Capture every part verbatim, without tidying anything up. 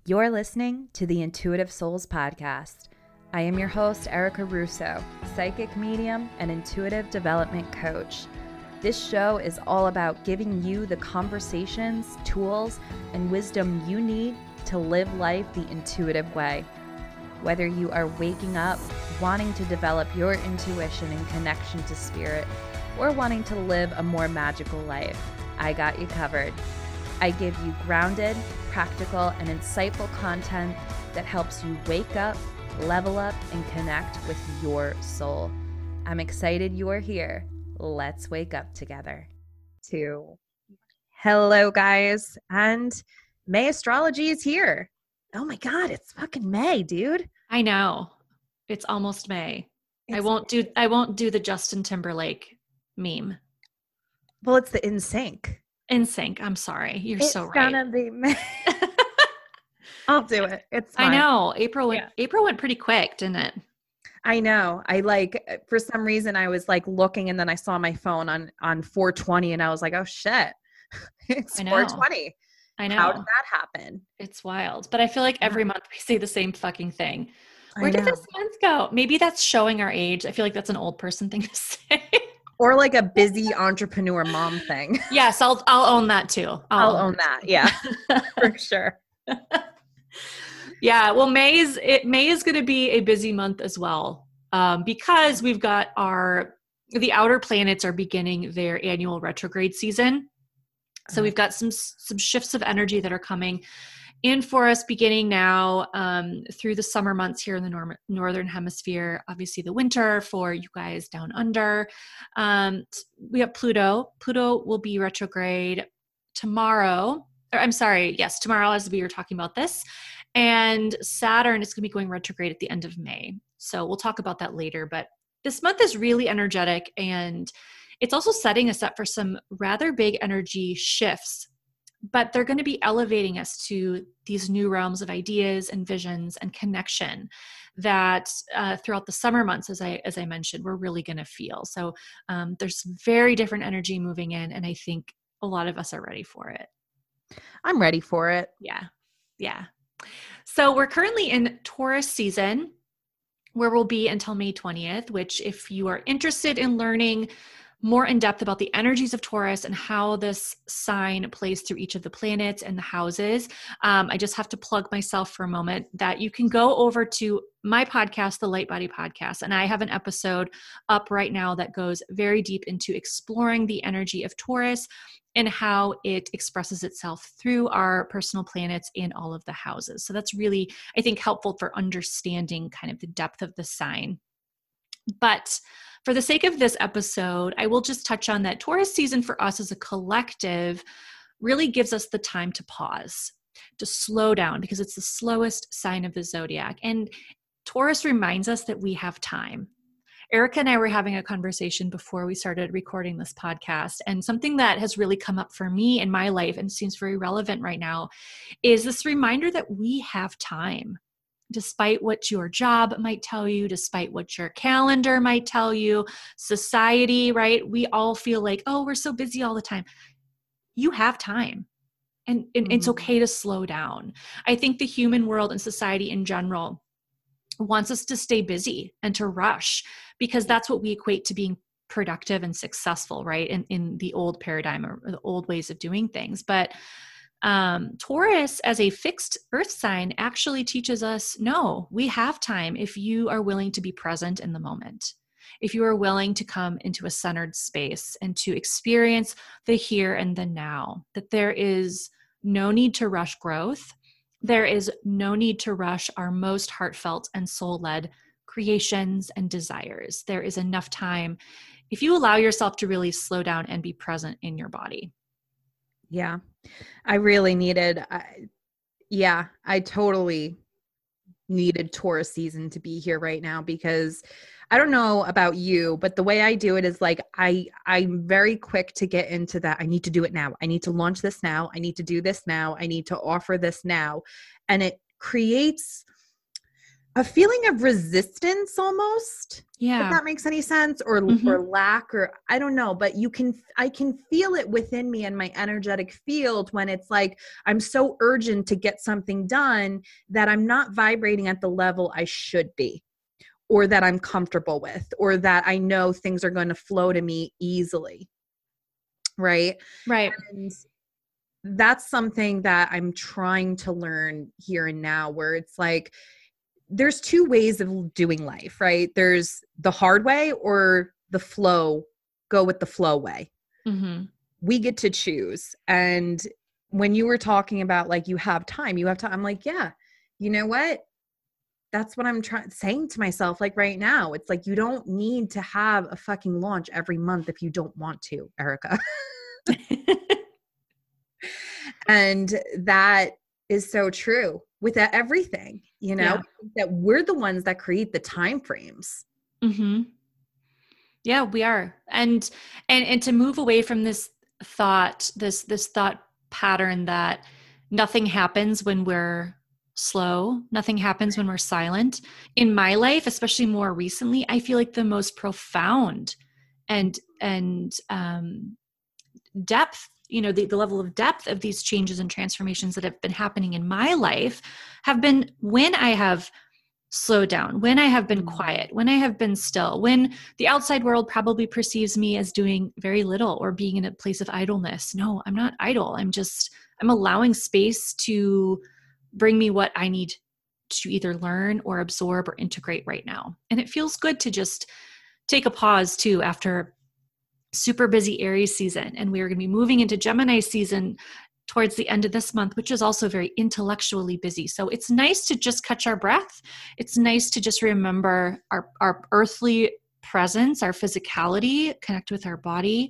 You're listening to the Intuitive Souls Podcast. I am your host, Erica Russo, psychic medium and intuitive development coach. This show is all about giving you the conversations, tools, and wisdom you need to live life the intuitive way. Whether you are waking up, wanting to develop your intuition and connection to spirit, or wanting to live a more magical life, I got you covered. I give you grounded, practical, and insightful content that helps you wake up, level up, and connect with your soul. I'm excited you're here. Let's wake up together. Two. Hello, guys. And May astrology is here. Oh my God, it's fucking May, dude. I know. It's almost May. It's, I won't do I won't do the Justin Timberlake meme. Well, it's the In Sync. In Sync. I'm sorry. You're it's so right. It's gonna be May. I'll do it. It's fine. I know. April went, yeah. April went pretty quick, didn't it? I know. I like, for some reason I was like looking and then I saw my phone on, on four twenty and I was like, oh shit, it's four twenty. I know. How did that happen? It's wild. But I feel like every yeah. month we say the same fucking thing. Where I did know. this month go? Maybe that's showing our age. I feel like that's an old person thing to say. Or like a busy entrepreneur mom thing. Yes, I'll I'll own that too. I'll, I'll own that. that. Yeah, for sure. Yeah, well, May is it. May is going to be a busy month as well, um, because we've got our the outer planets are beginning their annual retrograde season. So we've got some some shifts of energy that are coming in for us beginning now um, through the summer months here in the nor- northern hemisphere. Obviously, the winter for you guys down under. Um, we have Pluto. Pluto will be retrograde tomorrow. Or I'm sorry, yes, tomorrow as we were talking about this. And Saturn is going to be going retrograde at the end of May. So we'll talk about that later. But this month is really energetic, and it's also setting us up for some rather big energy shifts. But they're going to be elevating us to these new realms of ideas and visions and connection that uh, throughout the summer months, as I as I mentioned, we're really going to feel. So um, there's very different energy moving in, and I think a lot of us are ready for it. I'm ready for it. Yeah, yeah. So we're currently in Taurus season, where we'll be until May twentieth, which if you are interested in learning more in depth about the energies of Taurus and how this sign plays through each of the planets and the houses, um, I just have to plug myself for a moment that you can go over to my podcast, the Light Body Podcast, and I have an episode up right now that goes very deep into exploring the energy of Taurus and how it expresses itself through our personal planets in all of the houses. So that's really, I think, helpful for understanding kind of the depth of the sign. But for the sake of this episode, I will just touch on that Taurus season for us as a collective really gives us the time to pause, to slow down, because it's the slowest sign of the zodiac. And Taurus reminds us that we have time. Erica and I were having a conversation before we started recording this podcast, and something that has really come up for me in my life and seems very relevant right now is this reminder that we have time. Despite what your job might tell you, despite what your calendar might tell you, society, right? We all feel like, oh, we're so busy all the time. You have time, and, and mm-hmm. it's okay to slow down. I think the human world and society in general wants us to stay busy and to rush, because that's what we equate to being productive and successful, right? In, in the old paradigm or the old ways of doing things. But Um, Taurus as a fixed earth sign actually teaches us, no, we have time if you are willing to be present in the moment. If you are willing to come into a centered space and to experience the here and the now, that there is no need to rush growth. There is no need to rush our most heartfelt and soul-led creations and desires. There is enough time if you allow yourself to really slow down and be present in your body. Yeah, I really needed, I, yeah, I totally needed Taurus season to be here right now, because I don't know about you, but the way I do it is like, I, I'm very quick to get into that. I need to do it now. I need to launch this now. I need to do this now. I need to offer this now. And it creates a feeling of resistance almost. Yeah. If that makes any sense, or Mm-hmm. or lack, or I don't know, but you can, I can feel it within me and my energetic field when it's like, I'm so urgent to get something done that I'm not vibrating at the level I should be, or that I'm comfortable with, or that I know things are going to flow to me easily. Right. Right. And that's something that I'm trying to learn here and now, where it's like, there's two ways of doing life, right? There's the hard way or the flow, go with the flow way. Mm-hmm. We get to choose. And when you were talking about like, you have time, you have time. I'm like, yeah, you know what? That's what I'm trying saying to myself. Like right now, it's like, you don't need to have a fucking launch every month if you don't want to, Erica. And that is so true with everything, you know, Yeah. that we're the ones that create the time frames. Mm-hmm. Yeah, we are. And, and, and to move away from this thought, this, this thought pattern that nothing happens when we're slow, nothing happens when we're silent. In my life, especially more recently, I feel like the most profound and, and, um, depth, you know, the, the level of depth of these changes and transformations that have been happening in my life have been when I have slowed down, when I have been quiet, when I have been still, when the outside world probably perceives me as doing very little or being in a place of idleness. No, I'm not idle. I'm just, I'm allowing space to bring me what I need to either learn or absorb or integrate right now. And it feels good to just take a pause too after super busy Aries season. And we are going to be moving into Gemini season towards the end of this month, which is also very intellectually busy. So it's nice to just catch our breath. It's nice to just remember our, our earthly presence, our physicality, connect with our body,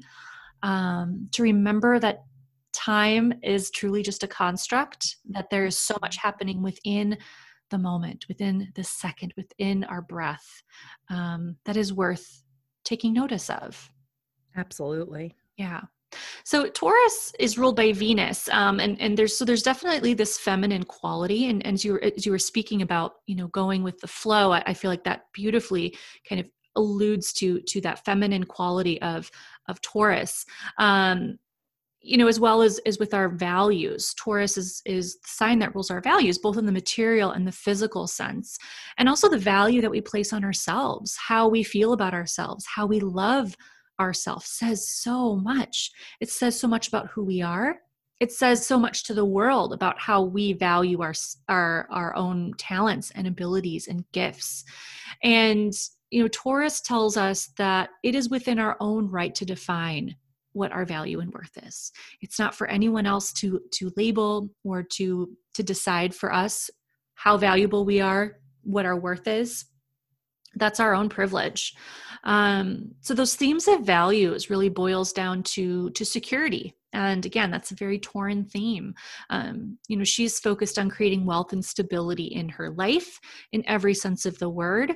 um, to remember that time is truly just a construct, that there is so much happening within the moment, within the second, within our breath, um, that is worth taking notice of. Absolutely. Yeah. So Taurus is ruled by Venus, um, and and there's so there's definitely this feminine quality, and, and as you were, as you were speaking about, you know, going with the flow, I, I feel like that beautifully kind of alludes to to that feminine quality of of Taurus. Um, you know, as well as, as with our values. Taurus is, is the sign that rules our values, both in the material and the physical sense, and also the value that we place on ourselves, how we feel about ourselves, how we love ourselves says so much. It says so much about who we are. It says so much to the world about how we value our, our, our own talents and abilities and gifts. And, you know, Taurus tells us that it is within our own right to define what our value and worth is. It's not for anyone else to, to label or to, to decide for us how valuable we are, what our worth is. That's our own privilege. Um, so those themes of values really boils down to, to security. And again, that's a very Tauran theme. Um, you know, she's focused on creating wealth and stability in her life in every sense of the word,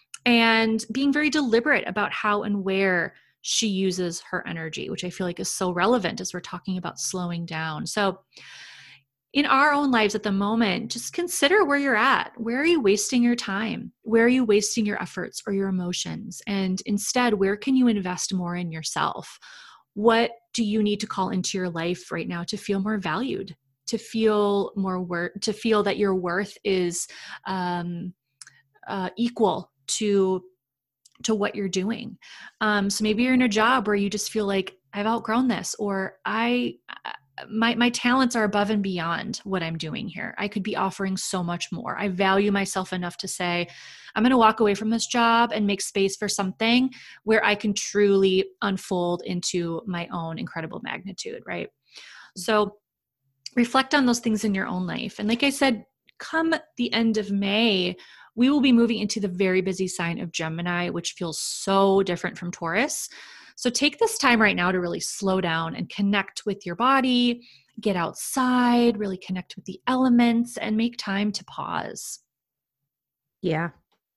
and being very deliberate about how and where she uses her energy, which I feel like is so relevant as we're talking about slowing down. So in our own lives at the moment, just consider where you're at. Where are you wasting your time? Where are you wasting your efforts or your emotions? And instead, where can you invest more in yourself? What do you need to call into your life right now to feel more valued, to feel more worth, to feel that your worth is um, uh, equal to to what you're doing? Um, so maybe you're in a job where you just feel like, I've outgrown this, or I, my, my talents are above and beyond what I'm doing here. I could be offering so much more. I value myself enough to say, I'm going to walk away from this job and make space for something where I can truly unfold into my own incredible magnitude, right? So reflect on those things in your own life. And like I said, come the end of May, we will be moving into the very busy sign of Gemini, which feels so different from Taurus. So take this time right now to really slow down and connect with your body, get outside, really connect with the elements, and make time to pause. Yeah.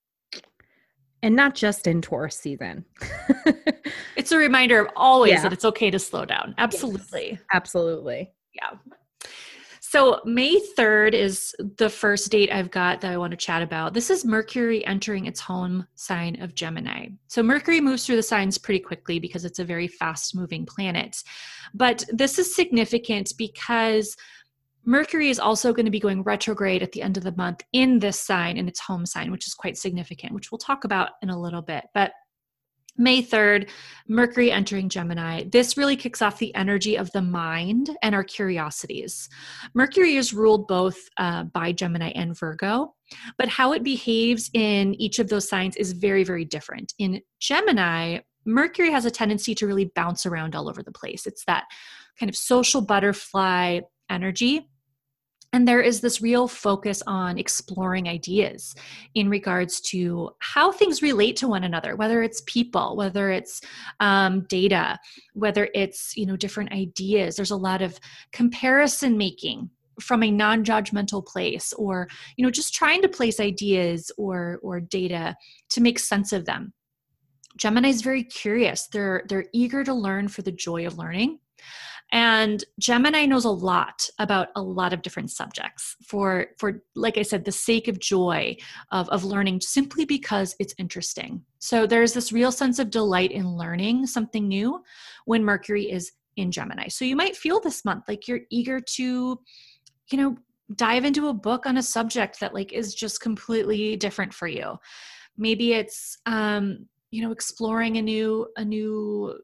And not just in Taurus season. It's a reminder of always Yeah. that it's okay to slow down. Absolutely. Yes, absolutely. Yeah. So May third is the first date I've got that I want to chat about. This is Mercury entering its home sign of Gemini. So Mercury moves through the signs pretty quickly because it's a very fast moving planet. But this is significant because Mercury is also going to be going retrograde at the end of the month in this sign, in its home sign, which is quite significant, which we'll talk about in a little bit. But May third, Mercury entering Gemini. This really kicks off the energy of the mind and our curiosities. Mercury is ruled both uh, by Gemini and Virgo, but how it behaves in each of those signs is very, very different. In Gemini, Mercury has a tendency to really bounce around all over the place. It's that kind of social butterfly energy. And there is this real focus on exploring ideas in regards to how things relate to one another, whether it's people, whether it's um, data, whether it's, you know, different ideas. There's a lot of comparison making from a non-judgmental place, or, you know, just trying to place ideas or, or data to make sense of them. Gemini is very curious. They're, they're eager to learn for the joy of learning. And Gemini knows a lot about a lot of different subjects for, for like I said, the sake of joy of, of learning, simply because it's interesting. So there's this real sense of delight in learning something new when Mercury is in Gemini. So you might feel this month like you're eager to, you know, dive into a book on a subject that like is just completely different for you. Maybe it's, um, you know, exploring a new, a new,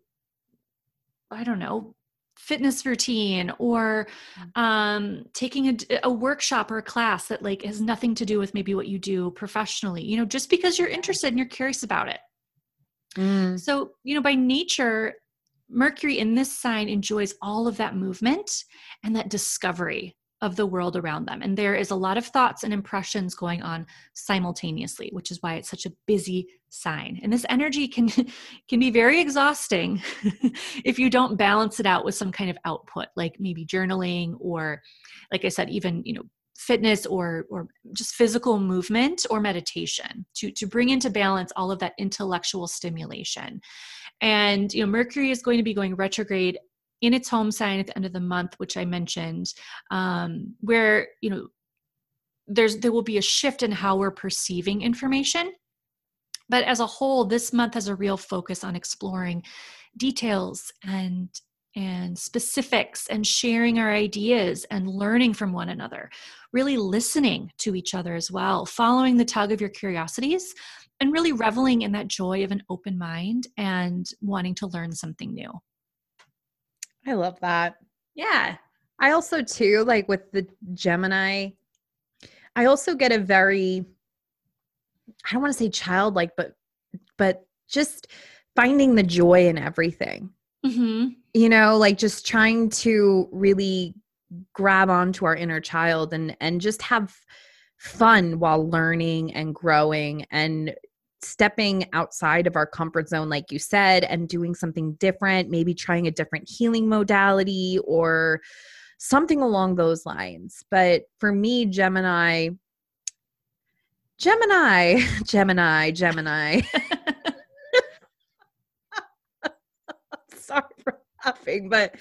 I don't know, fitness routine, or um, taking a, a workshop or a class that like has nothing to do with maybe what you do professionally, you know, just because you're interested and you're curious about it. Mm. So, you know, by nature, Mercury in this sign enjoys all of that movement and that discovery of the world around them. And there is a lot of thoughts and impressions going on simultaneously, which is why it's such a busy sign. And this energy can, can be very exhausting if you don't balance it out with some kind of output, like maybe journaling, or like I said, even, you know, fitness, or, or just physical movement or meditation to, to bring into balance all of that intellectual stimulation. And, you know, Mercury is going to be going retrograde in its home sign at the end of the month, which I mentioned, um, where, you know, there's, there will be a shift in how we're perceiving information. But as a whole, this month has a real focus on exploring details and, and specifics, and sharing our ideas and learning from one another, really listening to each other as well, following the tug of your curiosities, and really reveling in that joy of an open mind and wanting to learn something new. I love that. Yeah. I also too, like with the Gemini, I also get a very, I don't want to say childlike, but, but just finding the joy in everything, mm-hmm. you know, like just trying to really grab onto our inner child and, and just have fun while learning and growing and stepping outside of our comfort zone, like you said, and doing something different, maybe trying a different healing modality or something along those lines. But for me, Gemini, Gemini, Gemini, Gemini. Sorry for laughing, but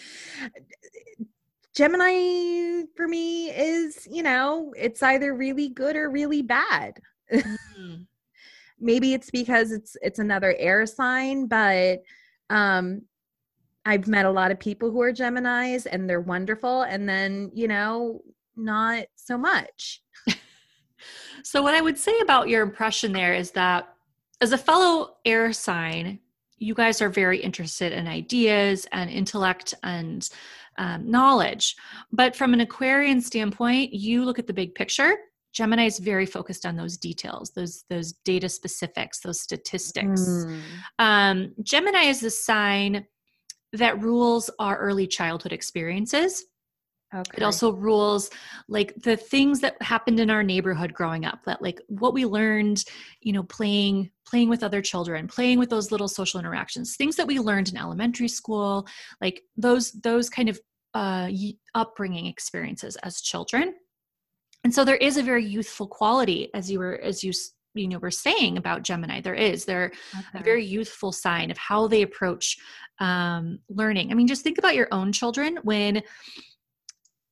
Gemini for me is, you know, it's either really good or really bad. Mm-hmm. Maybe it's because it's it's another air sign, but um, I've met a lot of people who are Geminis and they're wonderful, and then, you know, not so much. So what I would say about your impression there is that as a fellow air sign, you guys are very interested in ideas and intellect and um, knowledge. But from an Aquarian standpoint, you look at the big picture. Gemini is very focused on those details, those those data specifics, those statistics. Mm. Um, Gemini is the sign that rules our early childhood experiences. Okay. It also rules like the things that happened in our neighborhood growing up, that like what we learned, you know, playing, playing with other children, playing with those little social interactions, things that we learned in elementary school, like those, those kind of uh, upbringing experiences as children. And so there is a very youthful quality, as you were, as you, you know, were saying about Gemini. There is, they're okay. a very youthful sign of how they approach um, learning. I mean, just think about your own children when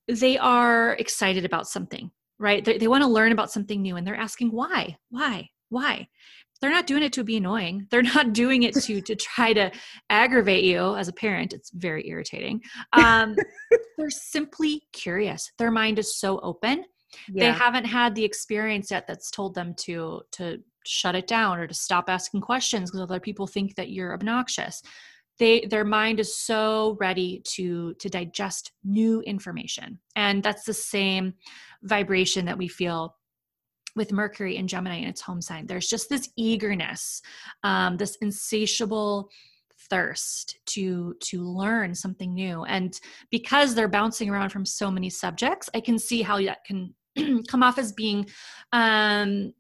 they are excited about something, right? They, they want to learn about something new and they're asking why, why, why? They're not doing it to be annoying. They're not doing it to, to try to aggravate you as a parent. It's very irritating. Um, they're simply curious. Their mind is so open. Yeah. They haven't had the experience yet that's told them to, to shut it down or to stop asking questions because other people think that you're obnoxious. They, their mind is so ready to, to digest new information. And that's the same vibration that we feel with Mercury and Gemini in its home sign. There's just this eagerness, um, this insatiable thirst to, to learn something new. And because they're bouncing around from so many subjects, I can see how that can come off as being, um,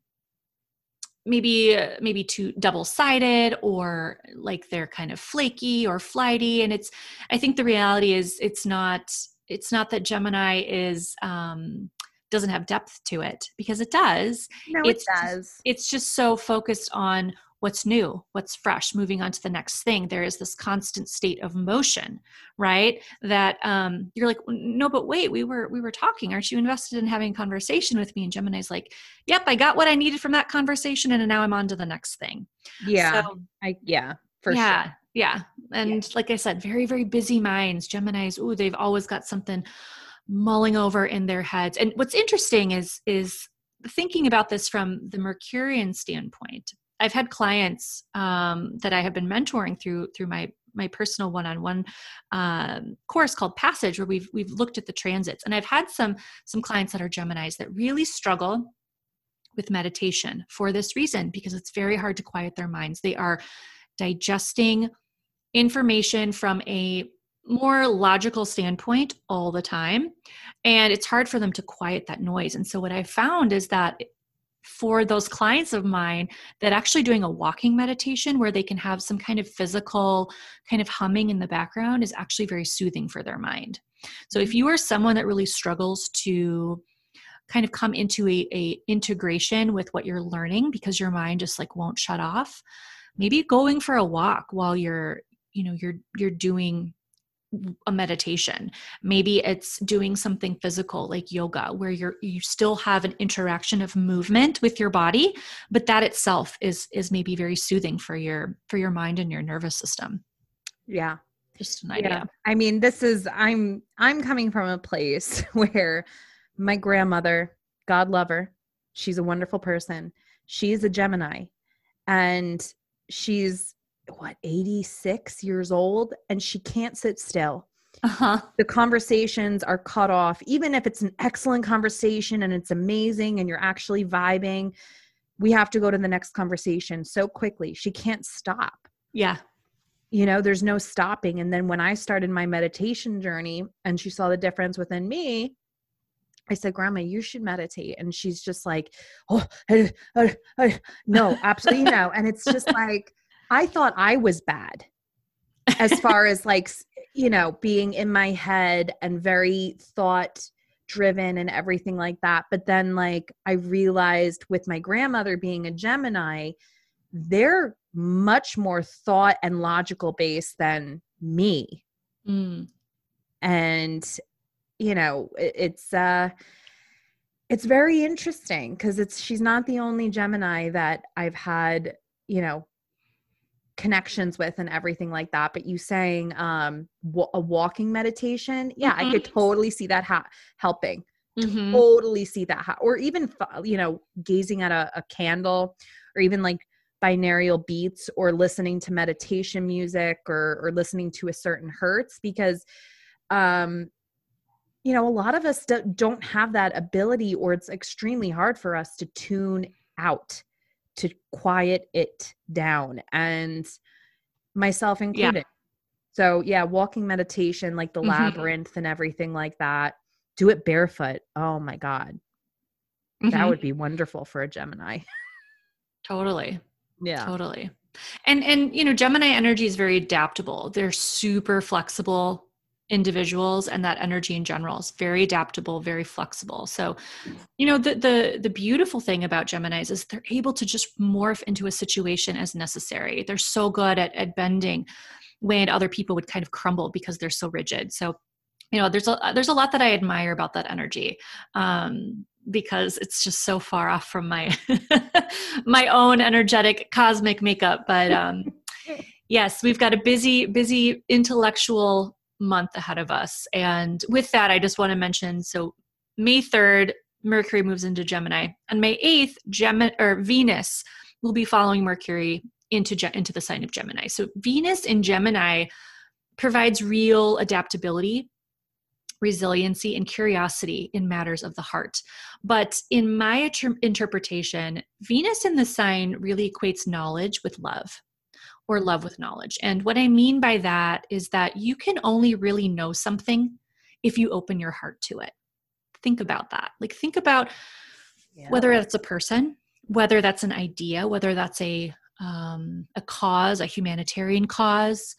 maybe, maybe too double-sided, or like they're kind of flaky or flighty. And it's, I think the reality is it's not, it's not that Gemini is, um, doesn't have depth to it, because it does. No, it's it does. Just, it's just so focused on what's new, what's fresh, moving on to the next thing. There is this constant state of motion, right? That um, you're like, no, but wait, we were, we were talking. Aren't you invested in having a conversation with me? And Gemini's like, yep, I got what I needed from that conversation. And now I'm on to the next thing. Yeah. So, I, yeah, for yeah, sure. Yeah. And Yeah. like I said, very, very busy minds. Geminis, ooh, they've always got something mulling over in their heads. And what's interesting is, is thinking about this from the Mercurian standpoint. I've had clients um, that I have been mentoring through, through my, my personal one-on-one um, course called Passage, where we've, we've looked at the transits. And I've had some, some clients that are Geminis that really struggle with meditation for this reason, because it's very hard to quiet their minds. They are digesting information from a more logical standpoint all the time. And it's hard for them to quiet that noise. And so what I found is that for those clients of mine, that actually doing a walking meditation where they can have some kind of physical kind of humming in the background is actually very soothing for their mind. So if you are someone that really struggles to kind of come into a, a integration with what you're learning because your mind just like won't shut off, maybe going for a walk while you're, you know, you're, you're doing a meditation. Maybe it's doing something physical like yoga, where you're, you still have an interaction of movement with your body, but that itself is, is maybe very soothing for your, for your mind and your nervous system. Yeah. Just an Yeah. idea. I mean, this is, I'm, I'm coming from a place where my grandmother, God love her, she's a wonderful person. She's a Gemini, and she's what, eighty-six years old, and she can't sit still. Uh-huh. The conversations are cut off. Even if it's an excellent conversation and it's amazing and you're actually vibing, we have to go to the next conversation so quickly. She can't stop. Yeah. You know, there's no stopping. And then when I started my meditation journey and she saw the difference within me, I said, Grandma, you should meditate. And she's just like, oh, I, I, I. No, absolutely no. And it's just like, I thought I was bad as far as like, you know, being in my head and very thought driven and everything like that. But then like I realized with my grandmother being a Gemini, they're much more thought and logical based than me. Mm. And, you know, it, it's, uh, it's very interesting because it's, she's not the only Gemini that I've had, you know, connections with and everything like that. But you saying um w- a walking meditation, yeah, mm-hmm. I could totally see that ha- helping. Mm-hmm. Totally see that, ha- or even you know, gazing at a, a candle, or even like binaural beats, or listening to meditation music, or or listening to a certain hertz, because um you know, a lot of us do- don't have that ability, or it's extremely hard for us to tune out, to quiet it down, and myself included. Yeah. So yeah, walking meditation, like the mm-hmm. labyrinth and everything like that. Do it barefoot. Oh my God. Mm-hmm. That would be wonderful for a Gemini. Totally. Yeah. Totally. And, and, you know, Gemini energy is very adaptable. They're super flexible individuals, and that energy in general is very adaptable, very flexible. So, you know, the, the, the beautiful thing about Geminis is they're able to just morph into a situation as necessary. They're so good at, at bending when other people would kind of crumble because they're so rigid. So you know, there's a, there's a lot that I admire about that energy. Um, because it's just so far off from my, my own energetic cosmic makeup. But, um, yes, we've got a busy, busy intellectual month ahead of us. And with that, I just want to mention, so May third, Mercury moves into Gemini. On May eighth, Gemini or Venus will be following Mercury into, into the sign of Gemini. So Venus in Gemini provides real adaptability, resiliency, and curiosity in matters of the heart. But in my inter- interpretation, Venus in the sign really equates knowledge with love, or love with knowledge. And what I mean by that is that you can only really know something if you open your heart to it. Think about that. Like, think about yeah. whether that's a person, whether that's an idea, whether that's a um, a cause, a humanitarian cause.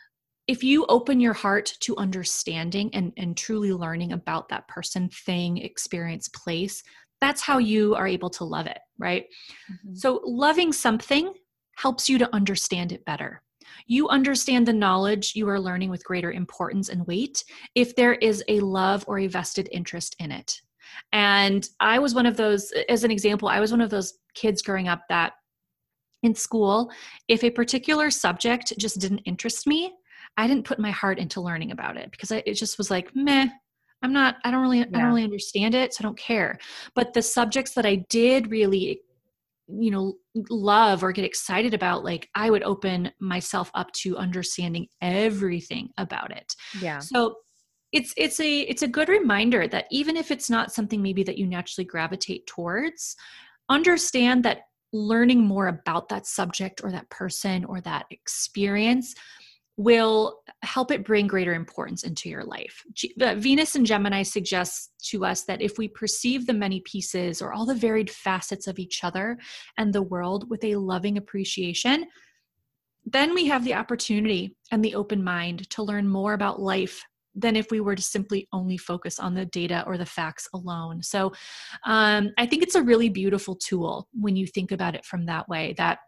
If you open your heart to understanding and, and truly learning about that person, thing, experience, place, that's how you are able to love it, right? Mm-hmm. So loving something helps you to understand it better. You understand the knowledge you are learning with greater importance and weight if there is a love or a vested interest in it. And I was one of those, as an example, I was one of those kids growing up that in school, if a particular subject just didn't interest me, I didn't put my heart into learning about it because I, it just was like, meh, I'm not, I don't really, yeah. I don't really understand it. So I don't care. But the subjects that I did really, you know, love or get excited about, like, I would open myself up to understanding everything about it. Yeah. So it's, it's a, it's a good reminder that even if it's not something maybe that you naturally gravitate towards, understand that learning more about that subject or that person or that experience will help it bring greater importance into your life. G- Venus in Gemini suggests to us that if we perceive the many pieces or all the varied facets of each other and the world with a loving appreciation, then we have the opportunity and the open mind to learn more about life than if we were to simply only focus on the data or the facts alone. So um, I think it's a really beautiful tool when you think about it from that way, that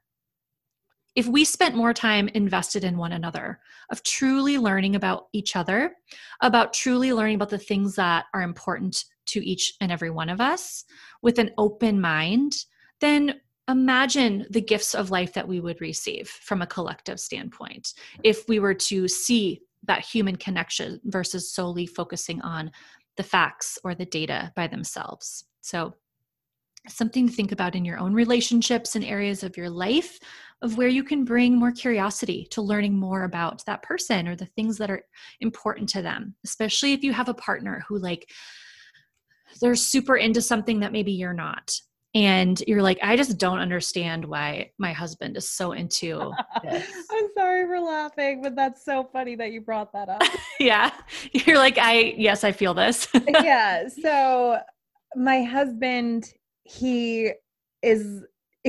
if we spent more time invested in one another, of truly learning about each other, about truly learning about the things that are important to each and every one of us with an open mind, then imagine the gifts of life that we would receive from a collective standpoint if we were to see that human connection versus solely focusing on the facts or the data by themselves. So something to think about in your own relationships and areas of your life, of where you can bring more curiosity to learning more about that person or the things that are important to them, especially if you have a partner who, like, they're super into something that maybe you're not. And you're like, I just don't understand why my husband is so into this. I'm sorry for laughing, but that's so funny that you brought that up. Yeah. You're like, I, yes, I feel this. Yeah. So my husband, he is,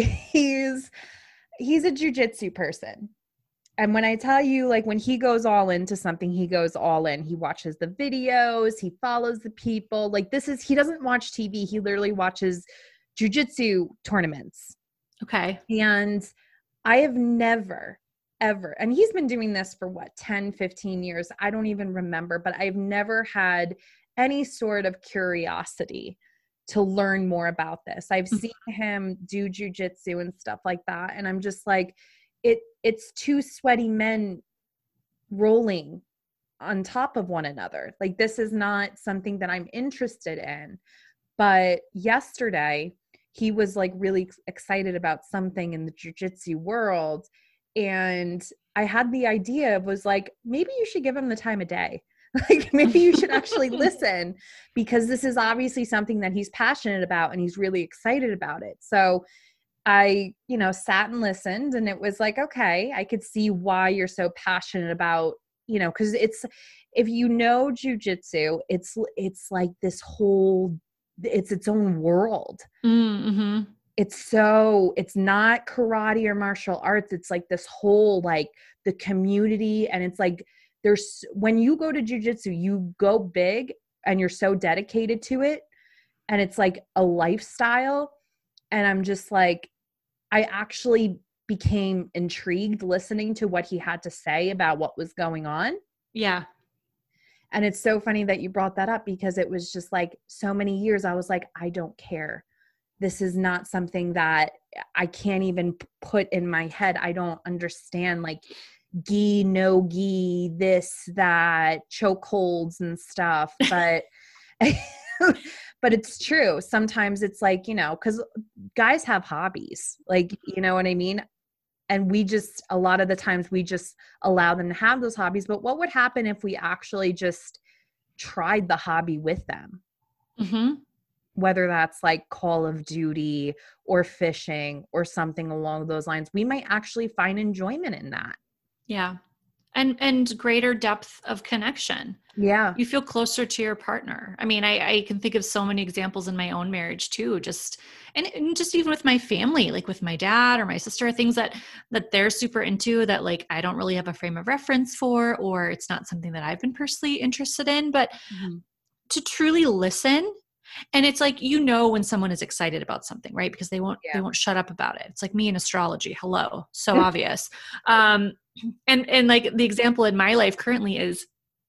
he's, he's a jujitsu person. And when I tell you, like, when he goes all into something, he goes all in. He watches the videos, he follows the people. Like, this is, he doesn't watch T V. He literally watches jujitsu tournaments. Okay. And I have never, ever, and he's been doing this for what, ten, fifteen years. I don't even remember, but I've never had any sort of curiosity to learn more about this. I've seen him do jujitsu and stuff like that. And I'm just like, it, it's two sweaty men rolling on top of one another. Like, this is not something that I'm interested in. But yesterday, he was like really excited about something in the jujitsu world. And I had the idea of, was like, maybe you should give him the time of day. Like, maybe you should actually listen, because this is obviously something that he's passionate about and he's really excited about it. So I, you know, sat and listened, and it was like, okay, I could see why you're so passionate about, you know, because it's, if you know jujitsu, it's, it's like this whole, it's its own world. Mm-hmm. It's so, it's not karate or martial arts. It's like this whole, like, the community. And it's like, there's, when you go to jujitsu, you go big and you're so dedicated to it. And it's like a lifestyle. And I'm just like, I actually became intrigued listening to what he had to say about what was going on. Yeah. And it's so funny that you brought that up, because it was just like so many years I was like, I don't care. This is not something that I can't even put in my head. I don't understand like ghee, no ghee, this, that, chokeholds and stuff. But but it's true. Sometimes it's like, you know, because guys have hobbies, like, you know what I mean? And we just, a lot of the times we just allow them to have those hobbies. But what would happen if we actually just tried the hobby with them? Mm-hmm. Whether that's like Call of Duty or fishing or something along those lines, we might actually find enjoyment in that. Yeah. And, and greater depth of connection. Yeah. You feel closer to your partner. I mean, I, I can think of so many examples in my own marriage too, just, and, and just even with my family, like with my dad or my sister, things that, that they're super into that like, I don't really have a frame of reference for, or it's not something that I've been personally interested in, but mm-hmm. to truly listen. And it's like, you know, when someone is excited about something, right? Because they won't, yeah. they won't shut up about it. It's like me in astrology. Hello. So obvious. Um, and, and like the example in my life currently is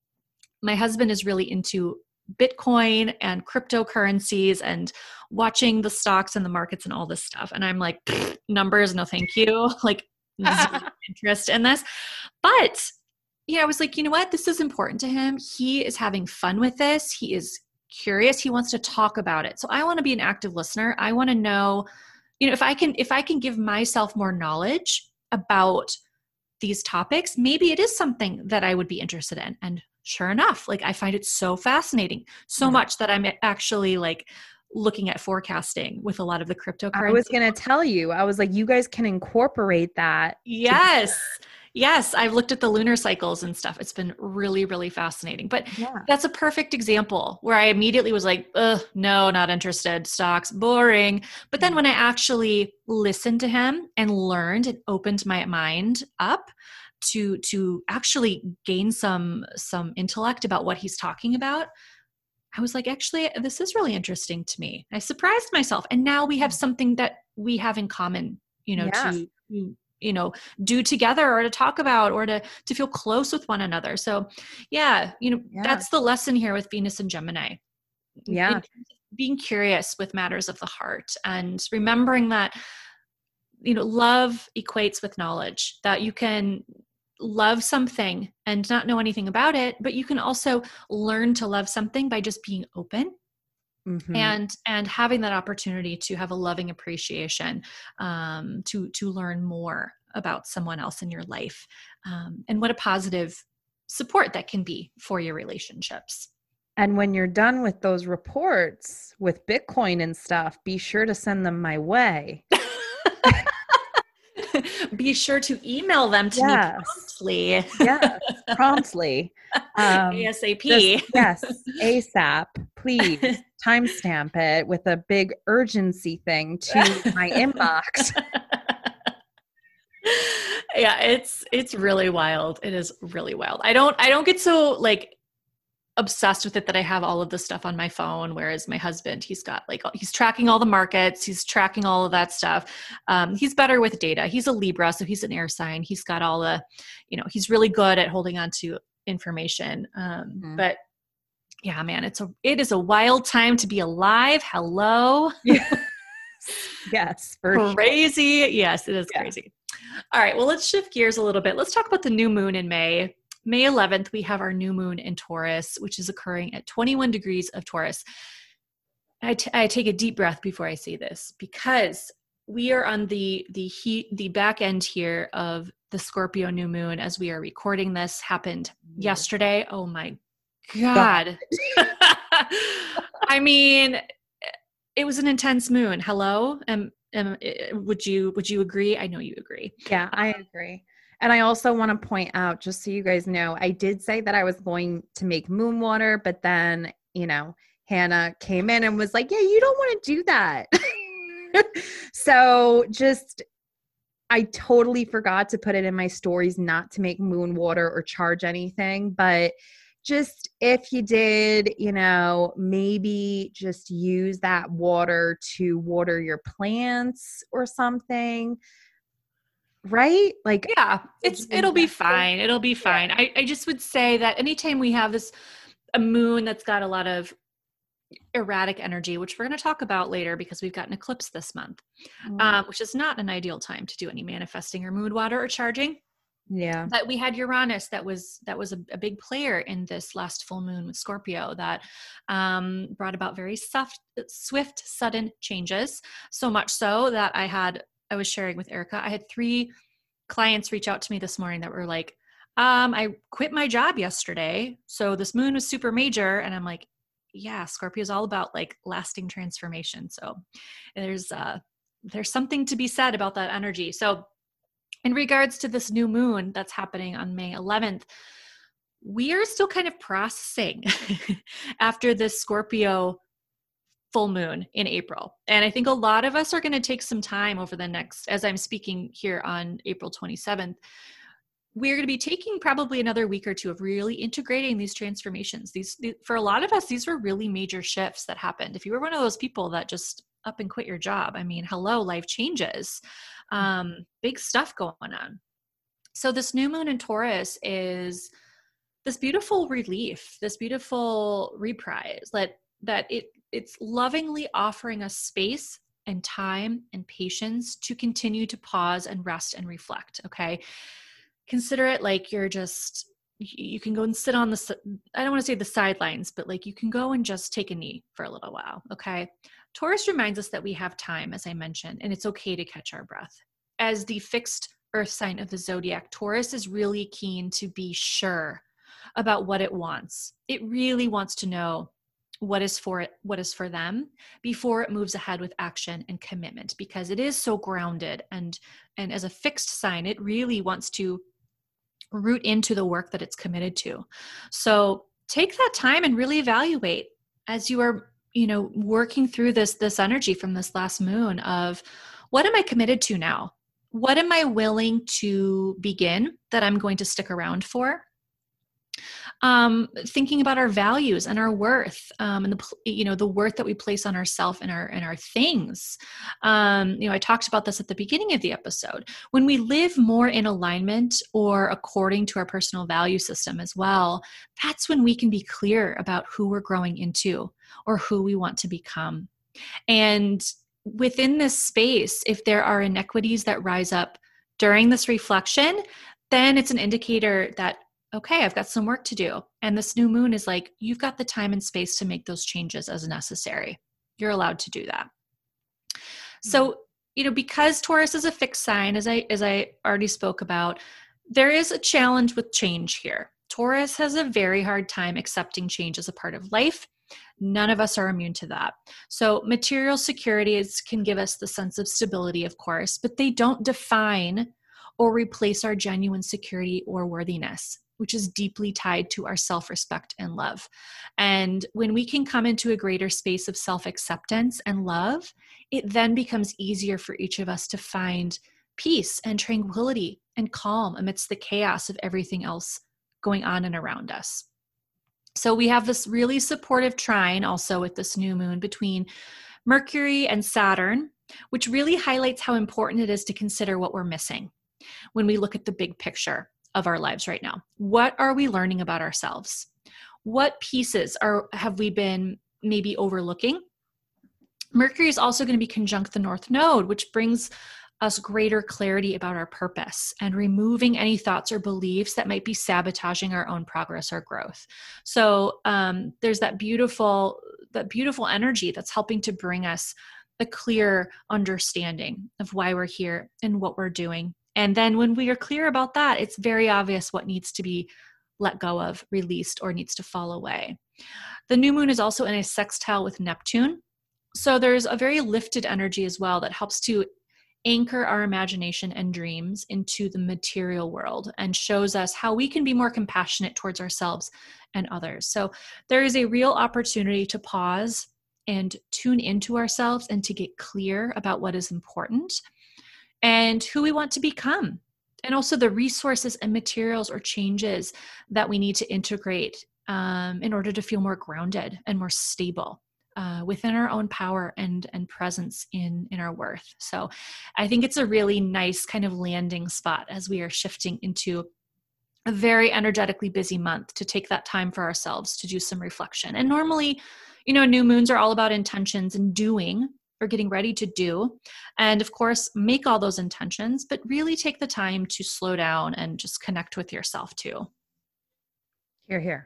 my husband is really into Bitcoin and cryptocurrencies and watching the stocks and the markets and all this stuff. And I'm like, numbers, no, thank you. Like zero interest in this. But yeah, I was like, you know what? This is important to him. He is having fun with this. He is curious. He wants to talk about it. So I want to be an active listener. I want to know, you know, if I can, if I can give myself more knowledge about these topics, maybe it is something that I would be interested in. And sure enough, like I find it so fascinating, so mm-hmm. much that I'm actually like looking at forecasting with a lot of the cryptocurrency. I was going to tell you, I was like, you guys can incorporate that. Yes. Yes. I've looked at the lunar cycles and stuff. It's been really, really fascinating, but yeah. That's a perfect example where I immediately was like, ugh, no, not interested. Stocks, boring. But then when I actually listened to him and learned and opened my mind up to, to actually gain some, some intellect about what he's talking about, I was like, actually, this is really interesting to me. I surprised myself. And now we have something that we have in common, you know, yeah. to, you know, do together or to talk about or to, to feel close with one another. So yeah, you know, yeah. that's the lesson here with Venus and Gemini. Yeah. Being curious with matters of the heart and remembering that, you know, love equates with knowledge, that you can love something and not know anything about it, but you can also learn to love something by just being open. Mm-hmm. And, and having that opportunity to have a loving appreciation, um, to, to learn more about someone else in your life, um, and what a positive support that can be for your relationships. And when you're done with those reports with Bitcoin and stuff, be sure to send them my way. Be sure to email them to yes. me promptly. Yes, promptly. Um, ASAP. Just, yes, ASAP. Please timestamp it with a big urgency thing to my inbox. Yeah, it's it's really wild. It is really wild. I don't I don't get so like obsessed with it that I have all of this stuff on my phone, whereas my husband, he's got like, he's tracking all the markets, he's tracking all of that stuff. Um, he's better with data. He's a Libra, so he's an air sign. He's got all the, you know, he's really good at holding on to information. Um, mm-hmm. But yeah, man, it's a, it is a wild time to be alive. Hello. Yes, yes for crazy. Sure. Yes, it is yeah. crazy. All right. Well, let's shift gears a little bit. Let's talk about the new moon in May. May eleventh, we have our new moon in Taurus, which is occurring at twenty-one degrees of Taurus. I, t- I take a deep breath before I say this, because we are on the the heat, the back end here of the Scorpio new moon as we are recording this. Happened yesterday. Oh my God. I mean, it was an intense moon. Hello? Um, um, would you would you agree? I know you agree. Yeah, I agree. And I also want to point out, just so you guys know, I did say that I was going to make moon water, but then, you know, Hannah came in and was like, yeah, you don't want to do that. So just, I totally forgot to put it in my stories not to make moon water or charge anything. But just if you did, you know, maybe just use that water to water your plants or something. Right? Like, yeah, it's, it'll be fine. It'll be fine. Yeah. I, I just would say that anytime we have this, a moon that's got a lot of erratic energy, which we're going to talk about later because we've got an eclipse this month, Mm. um, which is not an ideal time to do any manifesting or mood water or charging. Yeah. But we had Uranus that was that was a, a big player in this last full moon with Scorpio that um, brought about very soft, swift, sudden changes. So much so that I had I was sharing with Erica. I had three clients reach out to me this morning that were like, um, "I quit my job yesterday, so this moon was super major," and I'm like, "Yeah, Scorpio is all about like lasting transformation." So there's uh, there's something to be said about that energy. So in regards to this new moon that's happening on May eleventh, we are still kind of processing after this Scorpio full moon in April. And I think a lot of us are going to take some time over the next, as I'm speaking here on April twenty-seventh, we're going to be taking probably another week or two of really integrating these transformations. These, for a lot of us, these were really major shifts that happened. If you were one of those people that just up and quit your job, I mean, hello, life changes. Um, big stuff going on. So this new moon in Taurus is this beautiful relief, this beautiful reprise that, that it, it's lovingly offering us space and time and patience to continue to pause and rest and reflect. Okay. Consider it like you're just, you can go and sit on the, I don't want to say the sidelines, but like you can go and just take a knee for a little while. Okay. Taurus reminds us that we have time, as I mentioned, and it's okay to catch our breath. As the fixed earth sign of the zodiac, Taurus is really keen to be sure about what it wants. It really wants to know what is for it, what is for them before it moves ahead with action and commitment, because it is so grounded, and, and as a fixed sign, it really wants to root into the work that it's committed to. So take that time and really evaluate as you are, you know, working through this, this energy from this last moon of what am I committed to now? What am I willing to begin that I'm going to stick around for? Um, thinking about our values and our worth, um, and the, you know, the worth that we place on ourselves and our, and our things. Um, you know, I talked about this at the beginning of the episode. When we live more in alignment or according to our personal value system as well, that's when we can be clear about who we're growing into or who we want to become. And within this space, if there are inequities that rise up during this reflection, then it's an indicator that, okay, I've got some work to do. And this new moon is like, you've got the time and space to make those changes as necessary. You're allowed to do that. So, you know, because Taurus is a fixed sign, as I, as I already spoke about, there is a challenge with change here. Taurus has a very hard time accepting change as a part of life. None of us are immune to that. So material securities can give us the sense of stability, of course, but they don't define or replace our genuine security or worthiness, which is deeply tied to our self-respect and love. And when we can come into a greater space of self-acceptance and love, it then becomes easier for each of us to find peace and tranquility and calm amidst the chaos of everything else going on and around us. So we have this really supportive trine also with this new moon between Mercury and Saturn, which really highlights how important it is to consider what we're missing when we look at the big picture of our lives right now. What are we learning about ourselves? What pieces are have we been maybe overlooking? Mercury is also going to be conjunct the North Node, which brings us greater clarity about our purpose and removing any thoughts or beliefs that might be sabotaging our own progress or growth. So um, there's that beautiful, that beautiful energy that's helping to bring us a clear understanding of why we're here and what we're doing. And then when we are clear about that, it's very obvious what needs to be let go of, released, or needs to fall away. The new moon is also in a sextile with Neptune. So there's a very lifted energy as well that helps to anchor our imagination and dreams into the material world and shows us how we can be more compassionate towards ourselves and others. So there is a real opportunity to pause and tune into ourselves and to get clear about what is important and who we want to become, and also the resources and materials or changes that we need to integrate um, in order to feel more grounded and more stable uh, within our own power and, and presence in, in our worth. So I think it's a really nice kind of landing spot as we are shifting into a very energetically busy month to take that time for ourselves to do some reflection. And normally, you know, new moons are all about intentions and doing or getting ready to do. And of course, make all those intentions, but really take the time to slow down and just connect with yourself too. Hear, hear.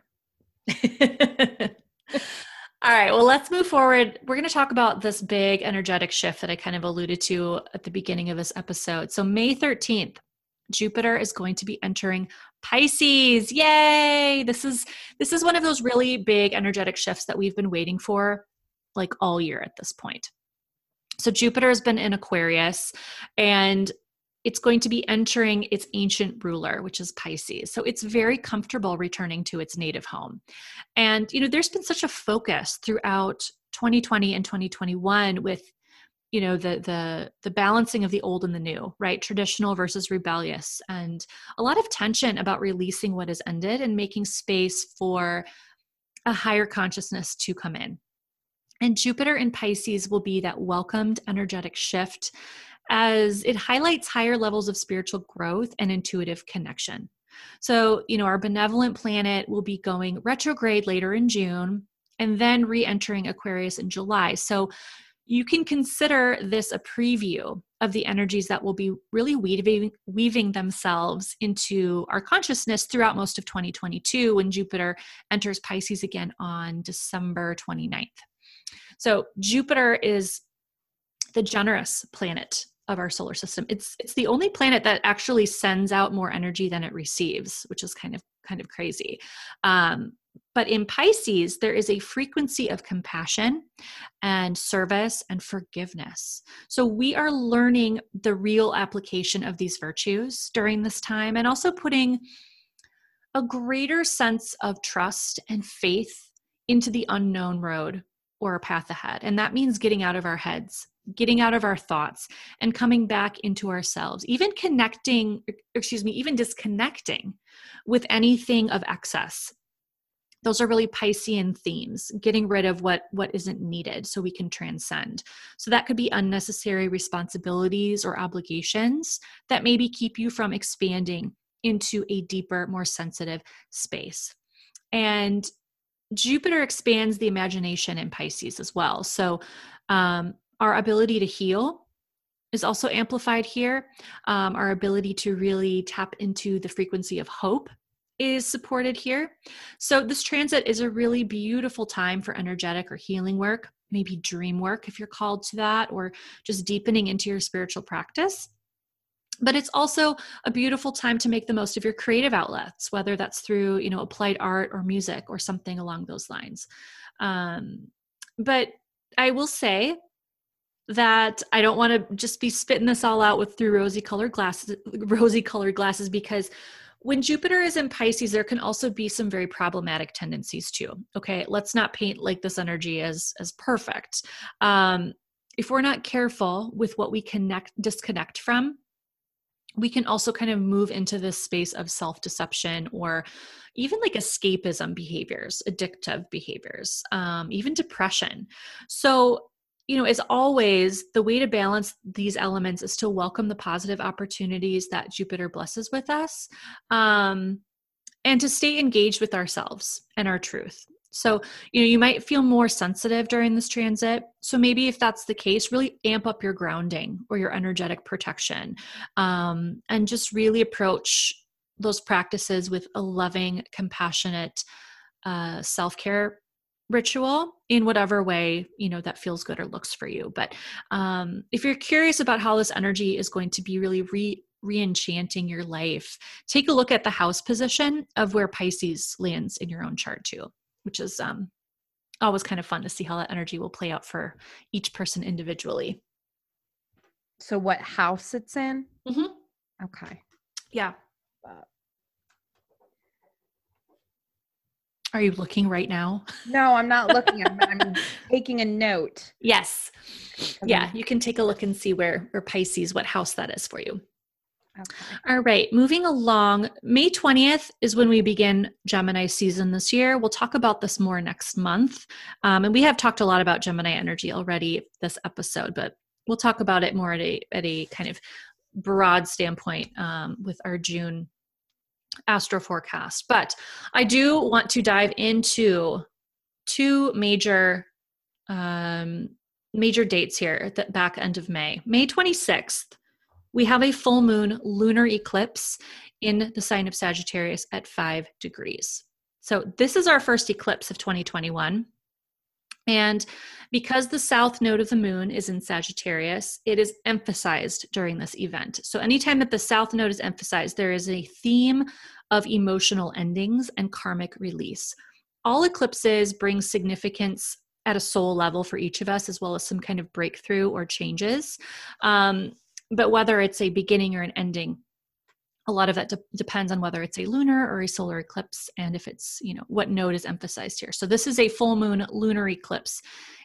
All right, well, let's move forward. We're going to talk about this big energetic shift that I kind of alluded to at the beginning of this episode. So May thirteenth, Jupiter is going to be entering Pisces. Yay! This is this is one of those really big energetic shifts that we've been waiting for like all year at this point. So Jupiter has been in Aquarius, and it's going to be entering its ancient ruler, which is Pisces. So it's very comfortable returning to its native home. And, you know, there's been such a focus throughout twenty twenty and twenty twenty-one with, you know, the, the, the balancing of the old and the new, right? Traditional versus rebellious, and a lot of tension about releasing what has ended and making space for a higher consciousness to come in. And Jupiter in Pisces will be that welcomed energetic shift as it highlights higher levels of spiritual growth and intuitive connection. So, you know, our benevolent planet will be going retrograde later in June and then re-entering Aquarius in July. So you can consider this a preview of the energies that will be really weaving, weaving themselves into our consciousness throughout most of twenty twenty-two when Jupiter enters Pisces again on December twenty-ninth. So Jupiter is the generous planet of our solar system. It's it's the only planet that actually sends out more energy than it receives, which is kind of kind of crazy. Um, but in Pisces, there is a frequency of compassion and service and forgiveness. So we are learning the real application of these virtues during this time, and also putting a greater sense of trust and faith into the unknown road or a path ahead. And that means getting out of our heads, getting out of our thoughts, and coming back into ourselves, even connecting, excuse me, even disconnecting with anything of excess. Those are really Piscean themes, getting rid of what, what isn't needed so we can transcend. So that could be unnecessary responsibilities or obligations that maybe keep you from expanding into a deeper, more sensitive space. And Jupiter expands the imagination in Pisces as well. So um, our ability to heal is also amplified here. Um, our ability to really tap into the frequency of hope is supported here. So this transit is a really beautiful time for energetic or healing work, maybe dream work if you're called to that, or just deepening into your spiritual practice. But it's also a beautiful time to make the most of your creative outlets, whether that's through, you know, applied art or music or something along those lines. Um, but I will say that I don't want to just be spitting this all out with through rosy colored glasses, rosy colored glasses, because when Jupiter is in Pisces, there can also be some very problematic tendencies too. Okay, let's not paint like this energy as as perfect. Um, if we're not careful with what we connect, disconnect from, we can also kind of move into this space of self-deception or even like escapism behaviors, addictive behaviors, um, even depression. So, you know, as always, the way to balance these elements is to welcome the positive opportunities that Jupiter blesses with us, um, and to stay engaged with ourselves and our truth. So, you know, you might feel more sensitive during this transit. So maybe if that's the case, really amp up your grounding or your energetic protection, um, and just really approach those practices with a loving, compassionate uh, self-care ritual in whatever way, you know, that feels good or looks for you. But um, if you're curious about how this energy is going to be really re re-enchanting your life, take a look at the house position of where Pisces lands in your own chart too, which is um, always kind of fun to see how that energy will play out for each person individually. So what house it's in? Mm-hmm. Okay. Yeah. Are you looking right now? No, I'm not looking. I'm, I'm taking a note. Yes. Yeah, you can take a look and see where, where Pisces, what house that is for you. Okay. All right, moving along. May twentieth is when we begin Gemini season this year. We'll talk about this more next month. Um, and we have talked a lot about Gemini energy already this episode, but we'll talk about it more at a, at a kind of broad standpoint um, with our June astro forecast. But I do want to dive into two major um, major dates here at the back end of May. May twenty-sixth, we have a full moon lunar eclipse in the sign of Sagittarius at five degrees. So this is our first eclipse of twenty twenty-one. And because the south node of the moon is in Sagittarius, it is emphasized during this event. So anytime that the south node is emphasized, there is a theme of emotional endings and karmic release. All eclipses bring significance at a soul level for each of us, as well as some kind of breakthrough or changes. Um, but whether it's a beginning or an ending, a lot of that de- depends on whether it's a lunar or a solar eclipse, and if it's, you know, what node is emphasized here. So this is a full moon lunar eclipse.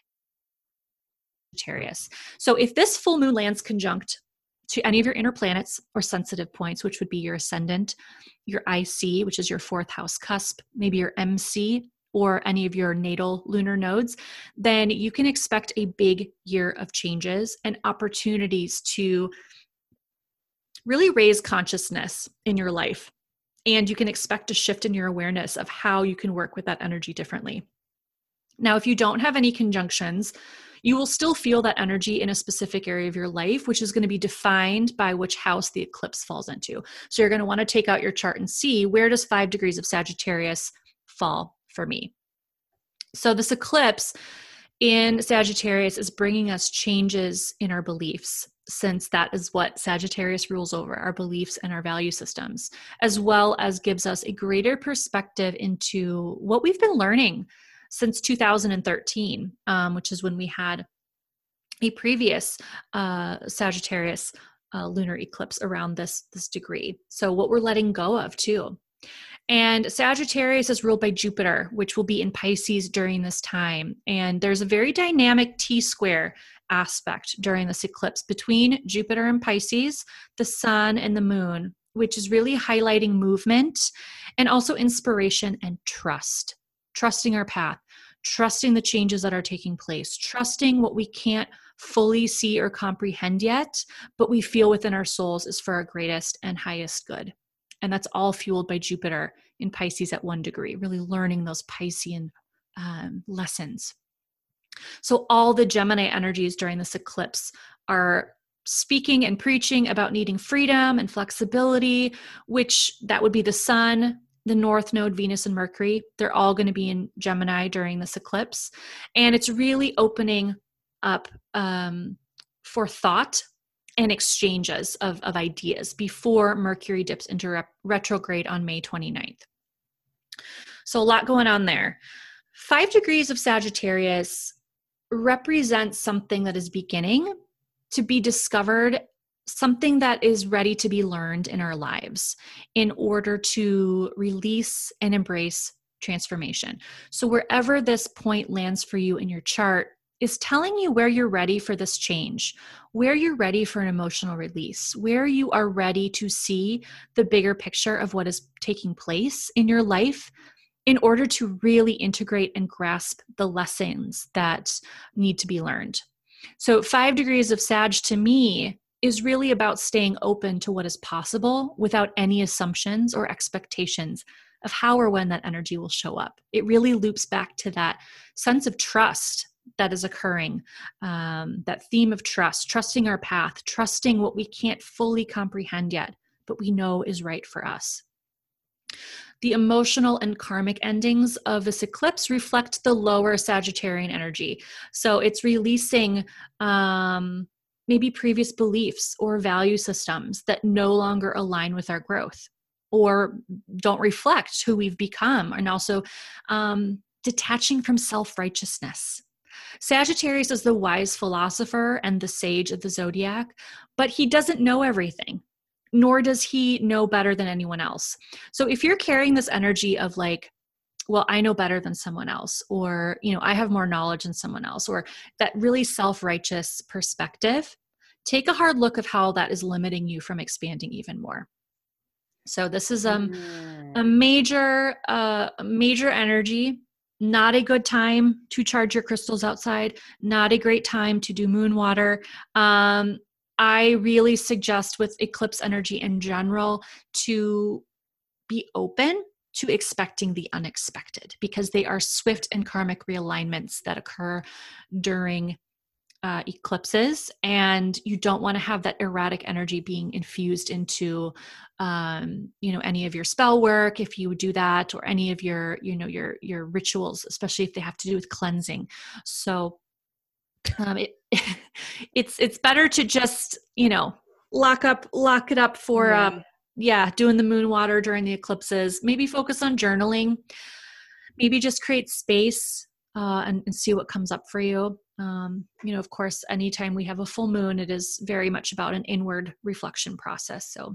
Sagittarius. So if this full moon lands conjunct to any of your inner planets or sensitive points, which would be your ascendant, your I C, which is your fourth house cusp, maybe your M C, or any of your natal lunar nodes, then you can expect a big year of changes and opportunities to really raise consciousness in your life. And you can expect a shift in your awareness of how you can work with that energy differently. Now, if you don't have any conjunctions, you will still feel that energy in a specific area of your life, which is going to be defined by which house the eclipse falls into. So you're going to want to take out your chart and see, where does five degrees of Sagittarius fall for me? So this eclipse in Sagittarius is bringing us changes in our beliefs, since that is what Sagittarius rules over, our beliefs and our value systems, as well as gives us a greater perspective into what we've been learning since two thousand thirteen, um, which is when we had a previous uh, Sagittarius uh, lunar eclipse around this, this degree. So what we're letting go of too. And Sagittarius is ruled by Jupiter, which will be in Pisces during this time. And there's a very dynamic T-square aspect during this eclipse between Jupiter and Pisces, the sun and the moon, which is really highlighting movement and also inspiration and trust. Trusting our path, trusting the changes that are taking place, trusting what we can't fully see or comprehend yet, but we feel within our souls is for our greatest and highest good. And that's all fueled by Jupiter in Pisces at one degree, really learning those Piscean um, lessons. So all the Gemini energies during this eclipse are speaking and preaching about needing freedom and flexibility, which that would be the sun, the North Node, Venus, and Mercury. They're all going to be in Gemini during this eclipse. And it's really opening up um, for thought and exchanges of, of ideas before Mercury dips into rep- retrograde on May twenty-ninth. So a lot going on there. Five degrees of Sagittarius represents something that is beginning to be discovered, something that is ready to be learned in our lives in order to release and embrace transformation. So wherever this point lands for you in your chart is telling you where you're ready for this change, where you're ready for an emotional release, where you are ready to see the bigger picture of what is taking place in your life in order to really integrate and grasp the lessons that need to be learned. So five degrees of Sag to me is really about staying open to what is possible without any assumptions or expectations of how or when that energy will show up. It really loops back to that sense of trust that is occurring, um, that theme of trust, trusting our path, trusting what we can't fully comprehend yet, but we know is right for us. The emotional and karmic endings of this eclipse reflect the lower Sagittarian energy. So it's releasing um, maybe previous beliefs or value systems that no longer align with our growth or don't reflect who we've become, and also um, detaching from self-righteousness. Sagittarius is the wise philosopher and the sage of the zodiac, but he doesn't know everything, nor does he know better than anyone else. So if you're carrying this energy of like, well, I know better than someone else, or, you know, I have more knowledge than someone else, or that really self-righteous perspective, take a hard look of how that is limiting you from expanding even more. So this is um, a major, uh, major energy. Not a good time to charge your crystals outside. Not a great time to do moon water. Um, I really suggest with eclipse energy in general to be open to expecting the unexpected, because they are swift and karmic realignments that occur during uh, eclipses. And you don't want to have that erratic energy being infused into, um, you know, any of your spell work, if you do that, or any of your, you know, your, your rituals, especially if they have to do with cleansing. So um, it, it's, it's better to just, you know, lock up, lock it up for, Yeah. um, yeah, doing the moon water during the eclipses. Maybe focus on journaling, maybe just create space uh, and, and see what comes up for you. Um, you know, of course, anytime we have a full moon, it is very much about an inward reflection process. So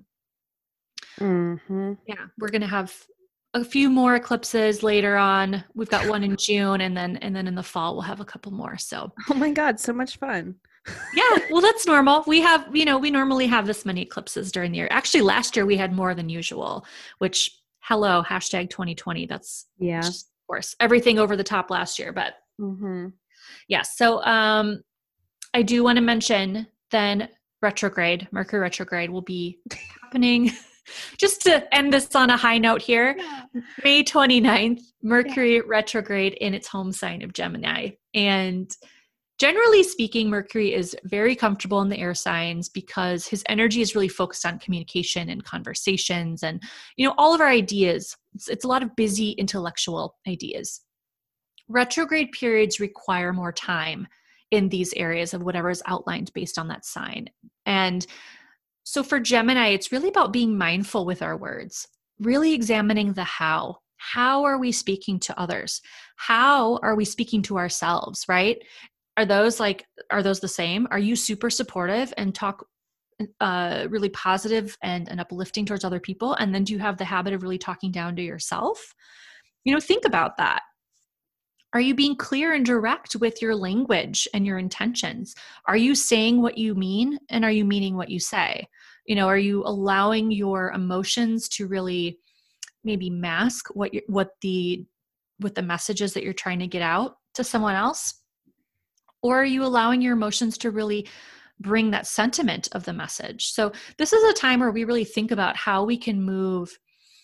Mm-hmm. yeah, we're going to have a few more eclipses later on. We've got one in June, and then, and then in the fall, we'll have a couple more. So, Oh my God, so much fun. yeah, well, that's normal. We have, you know, we normally have this many eclipses during the year. Actually, last year we had more than usual, which, hello, hashtag twenty twenty. That's, Yeah. just, of course, everything over the top last year. But Mm-hmm. yeah, so um, I do want to mention then retrograde, Mercury retrograde will be happening. Just to end this on a high note here, Yeah. May twenty-ninth, Mercury retrograde in its home sign of Gemini. And generally speaking, Mercury is very comfortable in the air signs because his energy is really focused on communication and conversations and, you know, all of our ideas. It's, it's a lot of busy intellectual ideas. Retrograde periods require more time in these areas of whatever is outlined based on that sign. And so for Gemini, it's really about being mindful with our words, really examining the how. How are we speaking to others? How are we speaking to ourselves, right? Are those like, are those the same? Are you super supportive and talk uh, really positive and, and uplifting towards other people? And then do you have the habit of really talking down to yourself? You know, think about that. Are you being clear and direct with your language and your intentions? Are you saying what you mean, and are you meaning what you say? You know, are you allowing your emotions to really maybe mask what you, what the what the messages that you're trying to get out to someone else? Or are you allowing your emotions to really bring that sentiment of the message? So this is a time where we really think about how we can move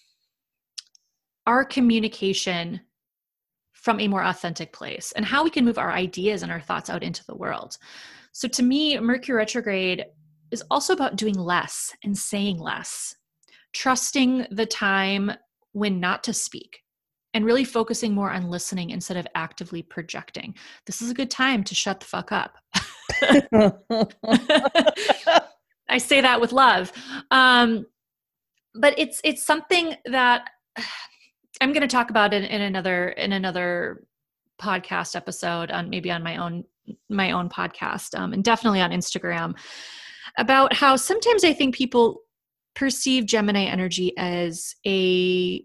our communication from a more authentic place and how we can move our ideas and our thoughts out into the world. So to me, Mercury retrograde is also about doing less and saying less, trusting the time when not to speak, and really focusing more on listening instead of actively projecting. This is a good time to shut the fuck up. I say that with love. Um, but it's it's something that I'm going to talk about it in another in another podcast episode, on maybe on my own my own podcast, um, and definitely on Instagram, about how sometimes I think people perceive Gemini energy as a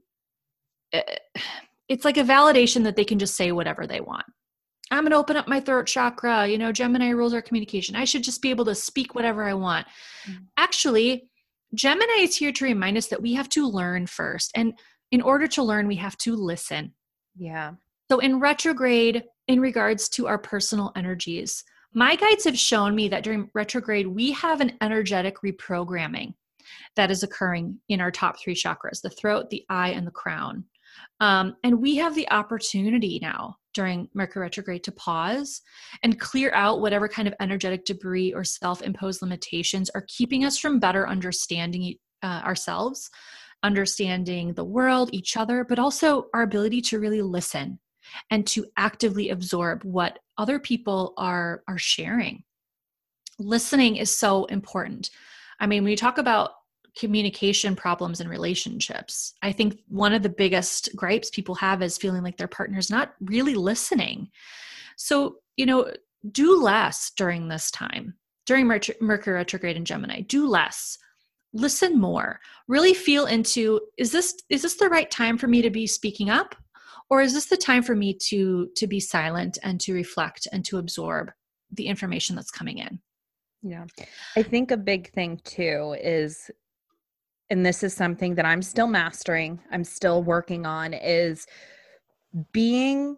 it's like a validation that they can just say whatever they want. I'm going to open up my throat chakra. You know, Gemini rules our communication. I should just be able to speak whatever I want. Mm-hmm. Actually, Gemini is here to remind us that we have to learn first. And in order to learn, we have to listen. Yeah. So in retrograde, in regards to our personal energies, my guides have shown me that during retrograde, we have an energetic reprogramming that is occurring in our top three chakras, the throat, the eye, and the crown. Um, and we have the opportunity now during Mercury retrograde to pause and clear out whatever kind of energetic debris or self-imposed limitations are keeping us from better understanding uh, ourselves, understanding the world, each other, but also our ability to really listen and to actively absorb what other people are, are sharing. Listening is so important. I mean, when you talk about communication problems in relationships, I think one of the biggest gripes people have is feeling like their partner's not really listening. So, you know, do less during this time, during Mercury retrograde in Gemini. Do less. Listen more. Really feel into, is this is this the right time for me to be speaking up? Or is this the time for me to, to be silent and to reflect and to absorb the information that's coming in? Yeah. I think a big thing too is, and this is something that I'm still mastering, I'm still working on, is being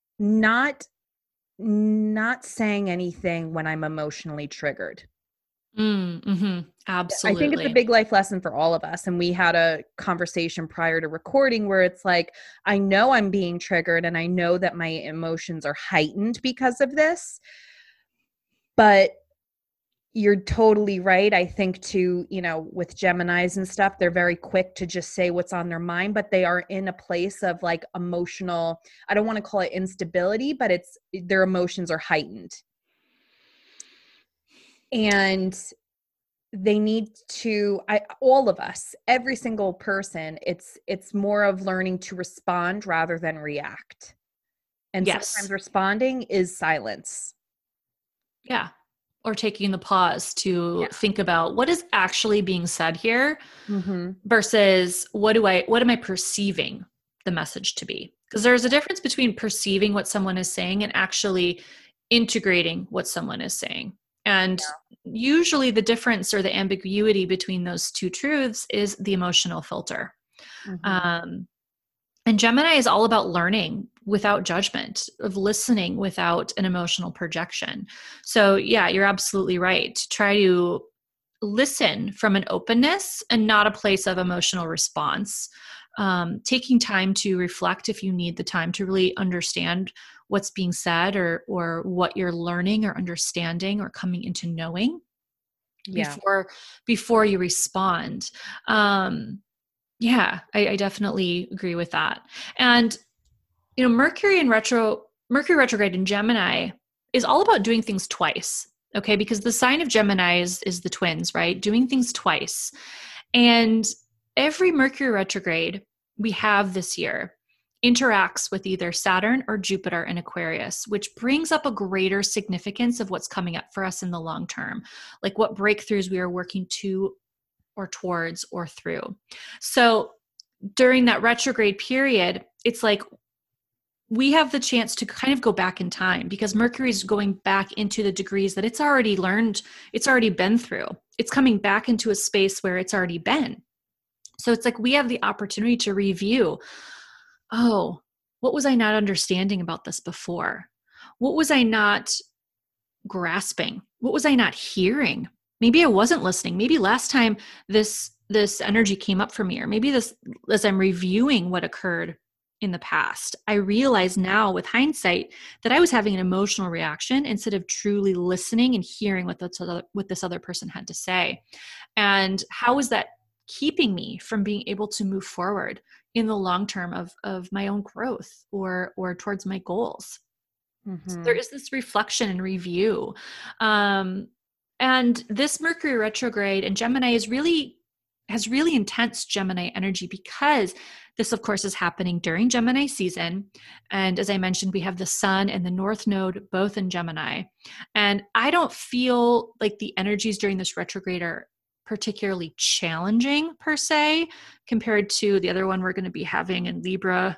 not, not saying anything when I'm emotionally triggered. Mm, hmm. I think it's a Absolutely. big life lesson for all of us. And we had a conversation prior to recording where it's like, I know I'm being triggered and I know that my emotions are heightened because of this, but you're totally right. I think too, you know, with Geminis and stuff, they're very quick to just say what's on their mind, but they are in a place of like emotional, I don't want to call it instability, but it's their emotions are heightened. And they need to I all of us, every single person, it's it's more of learning to respond rather than react. And sometimes Yes. responding is silence. Yeah. Or taking the pause to Yeah. think about what is actually being said here Mm-hmm. versus what do I, what am I perceiving the message to be? Because there's a difference between perceiving what someone is saying and actually integrating what someone is saying. And usually the difference or the ambiguity between those two truths is the emotional filter. Mm-hmm. Um, and Gemini is all about learning without judgment, of listening without an emotional projection. So, yeah, you're absolutely right. To try to listen from an openness and not a place of emotional response. Um, taking time to reflect if you need the time to really understand what's being said or or what you're learning or understanding or coming into knowing Yeah. before before you respond. Um, yeah, I, I definitely agree with that. And you know, Mercury in retro, Mercury retrograde in Gemini is all about doing things twice. Okay, because the sign of Gemini is is the twins, right? Doing things twice. And every Mercury retrograde we have this year interacts with either Saturn or Jupiter in Aquarius, which brings up a greater significance of what's coming up for us in the long term, like what breakthroughs we are working to or towards or through. So during that retrograde period, it's like we have the chance to kind of go back in time because Mercury is going back into the degrees that it's already learned, it's already been through. It's coming back into a space where it's already been. So it's like we have the opportunity to review, oh, what was I not understanding about this before? What was I not grasping? What was I not hearing? Maybe I wasn't listening. Maybe last time this this energy came up for me, or maybe this as I'm reviewing what occurred in the past, I realize now with hindsight that I was having an emotional reaction instead of truly listening and hearing what this other, what this other person had to say. And how is that keeping me from being able to move forward in the long term of, of my own growth or or towards my goals? So there Mm-hmm. is this reflection and review. Um, and this Mercury retrograde in Gemini is really has really intense Gemini energy because this, of course, is happening during Gemini season. And as I mentioned, we have the Sun and the North Node both in Gemini. And I don't feel like the energies during this retrograde are particularly challenging per se compared to the other one we're going to be having in Libra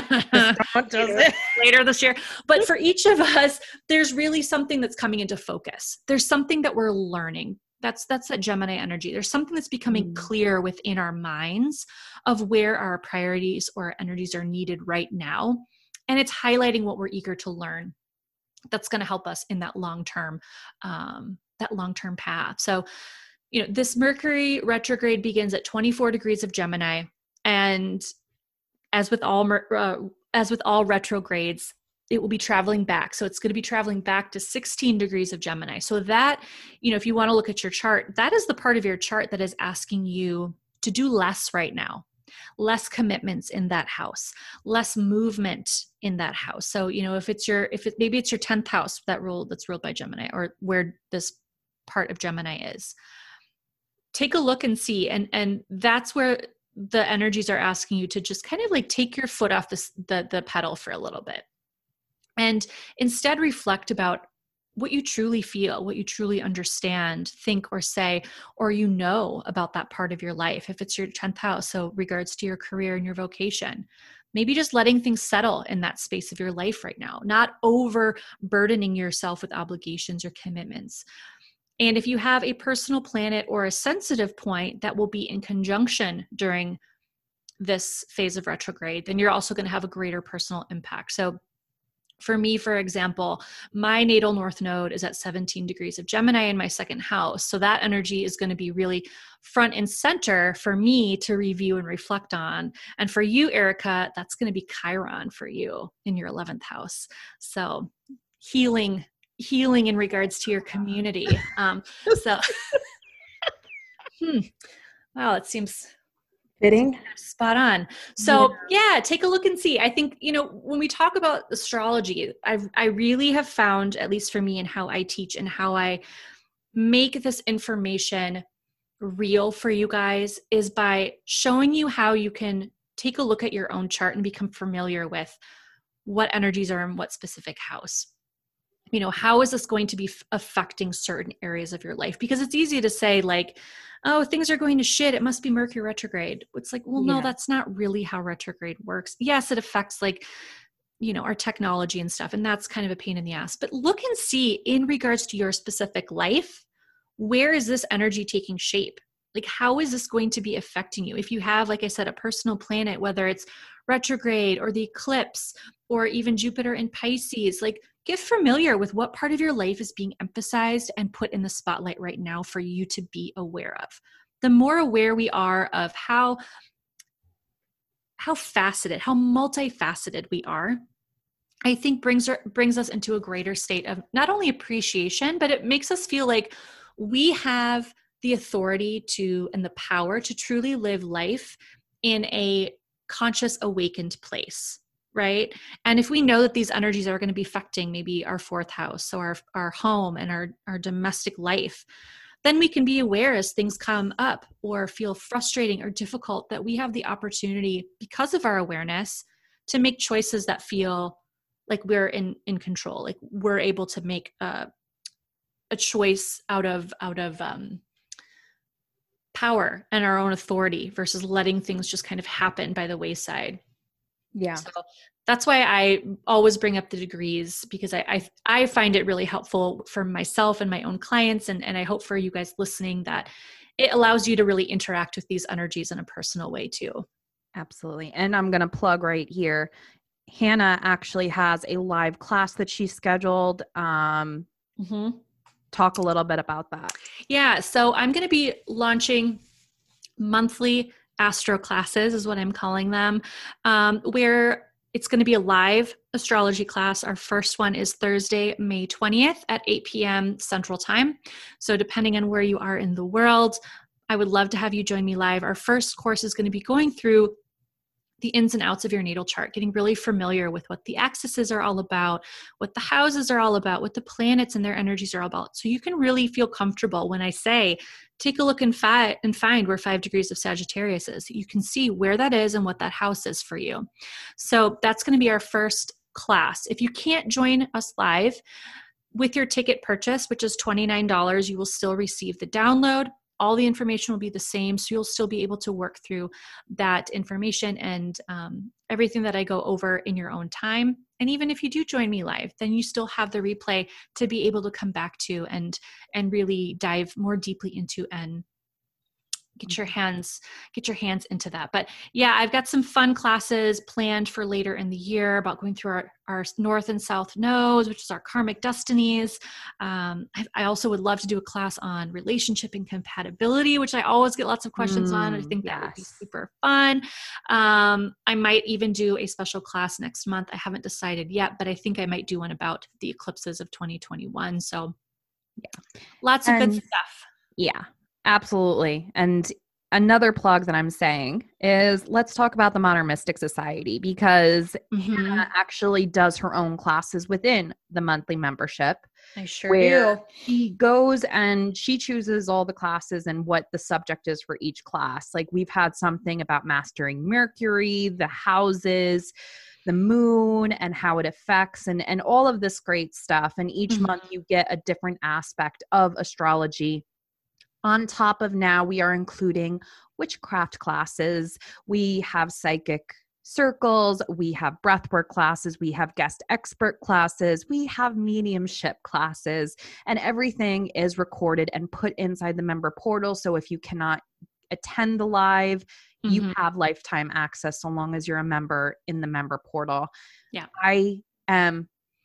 later, later this year. But for each of us, there's really something that's coming into focus. There's something that we're learning. That's that's that Gemini energy. There's something that's becoming Mm. clear within our minds of where our priorities or energies are needed right now. And it's highlighting what we're eager to learn. That's going to help us in that long-term, um, that long-term path. So, you know, this Mercury retrograde begins at twenty-four degrees of Gemini. And as with all, uh, as with all retrogrades, it will be traveling back. So it's going to be traveling back to sixteen degrees of Gemini. So that, you know, if you want to look at your chart, that is the part of your chart that is asking you to do less right now, less commitments in that house, less movement in that house. So, you know, if it's your, if it, maybe it's your tenth house that rule that's ruled by Gemini or where this part of Gemini is, take a look and see. And, and that's where the energies are asking you to just kind of like take your foot off this, the, the pedal for a little bit. And instead reflect about what you truly feel, what you truly understand, think, or say, or you know about that part of your life. If it's your tenth house, so regards to your career and your vocation, maybe just letting things settle in that space of your life right now, not overburdening yourself with obligations or commitments. And if you have a personal planet or a sensitive point that will be in conjunction during this phase of retrograde, then you're also going to have a greater personal impact. So For me, for example, my natal north node is at seventeen degrees of Gemini in my second house. So that energy is going to be really front and center for me to review and reflect on. And for you, Erica, that's going to be Chiron for you in your eleventh house. So healing, healing in regards to your community. Um, so, hmm. Wow, it seems fitting. Spot on. So yeah. yeah, take a look and see. I think, you know, when we talk about astrology, I I really have found, at least for me and how I teach and how I make this information real for you guys, is by showing you how you can take a look at your own chart and become familiar with what energies are in what specific house. You know, how is this going to be f- affecting certain areas of your life? Because it's easy to say like, oh, things are going to shit, it must be Mercury retrograde. It's like, well, no, Yeah. that's not really how retrograde works. Yes, it affects like, you know, our technology and stuff, and that's kind of a pain in the ass. But look and see in regards to your specific life, where is this energy taking shape? Like, how is this going to be affecting you? If you have, like I said, a personal planet, whether it's retrograde or the eclipse or even Jupiter in Pisces, like get familiar with what part of your life is being emphasized and put in the spotlight right now for you to be aware of. The more aware we are of how, how faceted, how multifaceted we are, I think brings, brings us into a greater state of not only appreciation, but it makes us feel like we have the authority to and the power to truly live life in a conscious, awakened place, right? And if we know that these energies are going to be affecting maybe our fourth house, so our, our home and our, our domestic life, then we can be aware as things come up or feel frustrating or difficult that we have the opportunity, because of our awareness, to make choices that feel like we're in, in control, like we're able to make a, a choice out of, out of, um, power and our own authority versus letting things just kind of happen by the wayside. Yeah. So that's why I always bring up the degrees, because I, I, I find it really helpful for myself and my own clients. And, and I hope for you guys listening that it allows you to really interact with these energies in a personal way too. Absolutely. And I'm going to plug right here. Hannah actually has a live class that she scheduled. Um, mm-hmm. Talk a little bit about that. Yeah. So I'm going to be launching monthly astro classes, is what I'm calling them, um, where it's going to be a live astrology class. Our first one is Thursday, May twentieth at eight p.m. Central Time. So depending on where you are in the world, I would love to have you join me live. Our first course is going to be going through the ins and outs of your natal chart, getting really familiar with what the axes are all about, what the houses are all about, what the planets and their energies are all about. So you can really feel comfortable when I say, take a look and, fi- and find where five degrees of Sagittarius is. You can see where that is and what that house is for you. So that's going to be our first class. If you can't join us live, with your ticket purchase, which is twenty-nine dollars, you will still receive the download. All the information will be the same, so you'll still be able to work through that information and um, everything that I go over in your own time. And even if you do join me live, then you still have the replay to be able to come back to and and really dive more deeply into and get your hands get your hands into that. But yeah, I've got some fun classes planned for later in the year about going through our, our north and south nodes, which is our karmic destinies. Um, I, I also would love to do a class on relationship and compatibility, which I always get lots of questions mm, on. I think that yes. would be super fun. Um, I might even do a special class next month. I haven't decided yet, but I think I might do one about the eclipses of twenty twenty-one. So yeah, lots of and, good stuff. Yeah. Absolutely. And another plug that I'm saying is let's talk about the Modern Mystic Society, because mm-hmm. Hannah actually does her own classes within the monthly membership. I sure do. She goes and she chooses all the classes and what the subject is for each class. Like we've had something about mastering Mercury, the houses, the moon, and how it affects, and, and all of this great stuff. And each mm-hmm. month you get a different aspect of astrology. On top of now, we are including witchcraft classes. We have psychic circles. We have breathwork classes. We have guest expert classes. We have mediumship classes, and everything is recorded and put inside the member portal. So if you cannot attend the live, mm-hmm. you have lifetime access so long as you're a member in the member portal. Yeah. I am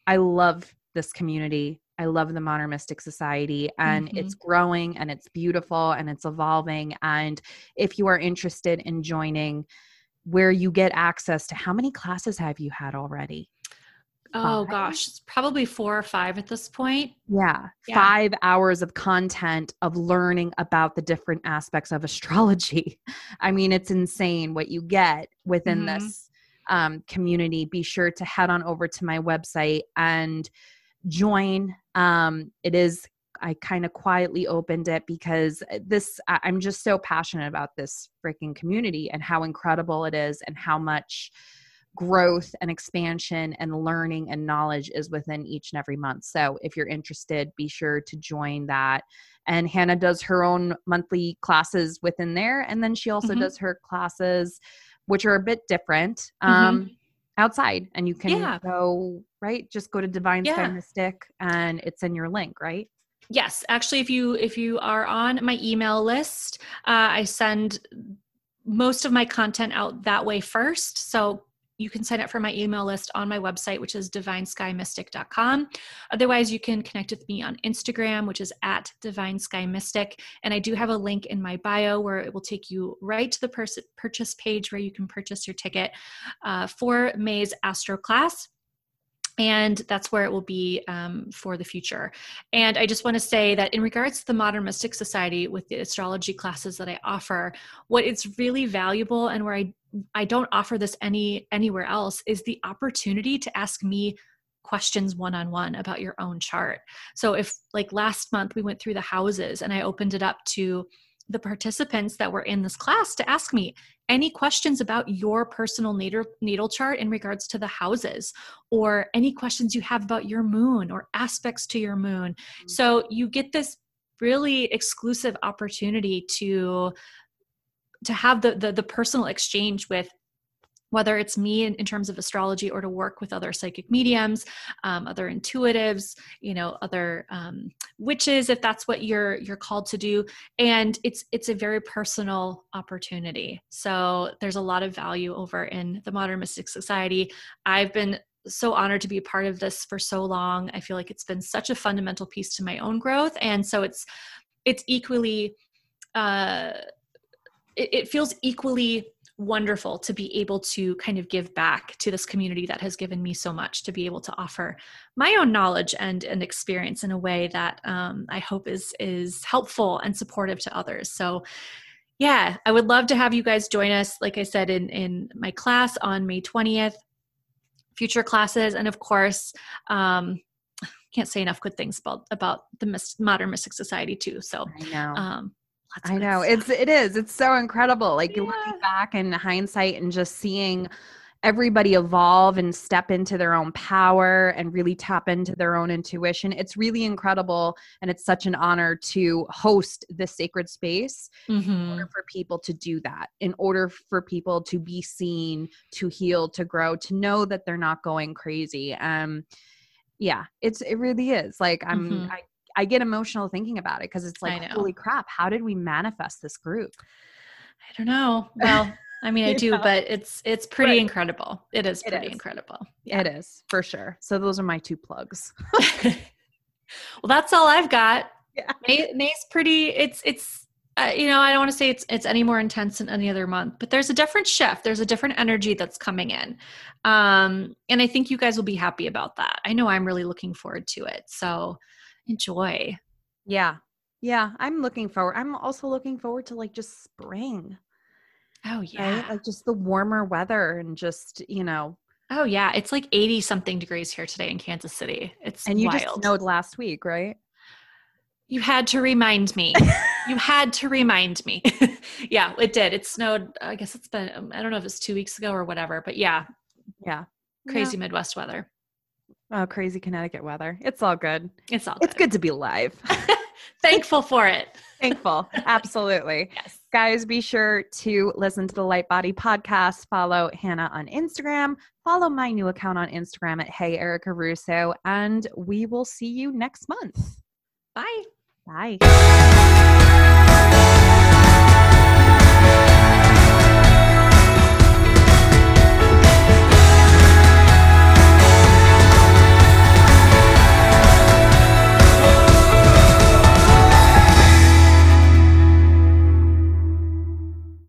I love this community. I love the Modern Mystic Society, and mm-hmm. it's growing and it's beautiful and it's evolving. And if you are interested in joining, where you get access to, how many classes have you had already? Oh five? Gosh, it's probably four or five at this point. Yeah. yeah. Five hours of content of learning about the different aspects of astrology. I mean, it's insane what you get within mm-hmm. this um, community. Be sure to head on over to my website and join. Um, it is, I kind of quietly opened it because this, I, I'm just so passionate about this freaking community and how incredible it is and how much growth and expansion and learning and knowledge is within each and every month. So if you're interested, be sure to join that. And Hannah does her own monthly classes within there. And then she also mm-hmm. does her classes, which are a bit different, um, mm-hmm. outside. And you can yeah. go, right? Just go to Divine yeah. Sky Mystic and it's in your link, right? Yes. Actually, if you, if you are on my email list, uh, I send most of my content out that way first. So you can sign up for my email list on my website, which is divine sky mystic dot com. Otherwise, you can connect with me on Instagram, which is at divine sky mystic. And I do have a link in my bio where it will take you right to the pers- purchase page where you can purchase your ticket uh, for May's Astro class. And that's where it will be um, for the future. And I just want to say that in regards to the Modern Mystic Society with the astrology classes that I offer, what is really valuable and where I, I don't offer this any anywhere else is the opportunity to ask me questions one-on-one about your own chart. So if like last month we went through the houses and I opened it up to the participants that were in this class to ask me any questions about your personal natal, natal chart in regards to the houses, or any questions you have about your moon or aspects to your moon. Mm-hmm. So you get this really exclusive opportunity to, to have the, the, the personal exchange with, whether it's me in, in terms of astrology or to work with other psychic mediums, um, other intuitives, you know, other um, witches, if that's what you're you're called to do. And it's it's a very personal opportunity. So there's a lot of value over in the Modern Mystic Society. I've been so honored to be a part of this for so long. I feel like it's been such a fundamental piece to my own growth. And so it's it's equally, uh, it, it feels equally wonderful to be able to kind of give back to this community that has given me so much, to be able to offer my own knowledge and, and experience in a way that um, I hope is, is helpful and supportive to others. So yeah, I would love to have you guys join us, like I said, in, in my class on May twentieth, future classes. And of course, um, can't say enough good things about, about the Mis- Modern Mystic Society too. So I know. Um, I know it's, it is, it's so incredible. Like yeah. looking back in hindsight and just seeing everybody evolve and step into their own power and really tap into their own intuition. It's really incredible. And it's such an honor to host this sacred space mm-hmm. in order for people to do that, in order for people to be seen, to heal, to grow, to know that they're not going crazy. Um, yeah, it's, it really is like, I'm, mm-hmm. I, I get emotional thinking about it because it's like, holy crap, how did we manifest this group? I don't know. Well, I mean, I do, know? but it's, it's pretty right. incredible. It is pretty it is. incredible. Yeah. It is for sure. So those are my two plugs. Well, that's all I've got. Yeah. May, May's pretty, it's, it's, uh, you know, I don't want to say it's, it's any more intense than any other month, but there's a different shift. There's a different energy that's coming in. Um, and I think you guys will be happy about that. I know I'm really looking forward to it. So enjoy. Yeah. Yeah. I'm looking forward. I'm also looking forward to like just spring. Oh yeah. Right? Like just the warmer weather and just, you know. Oh yeah. It's like eighty something degrees here today in Kansas City. It's And you wild. just snowed last week, right? You had to remind me. You had to remind me. Yeah, it did. It snowed. I guess it's been, I don't know if it's two weeks ago or whatever, but yeah. Yeah. Crazy yeah. Midwest weather. Oh, crazy Connecticut weather. It's all good. It's all good. It's good to be alive. Thankful for it. Thankful. Absolutely. Yes. Guys, be sure to listen to the Light Body podcast. Follow Hannah on Instagram. Follow my new account on Instagram at Hey Erica Russo. And we will see you next month. Bye. Bye.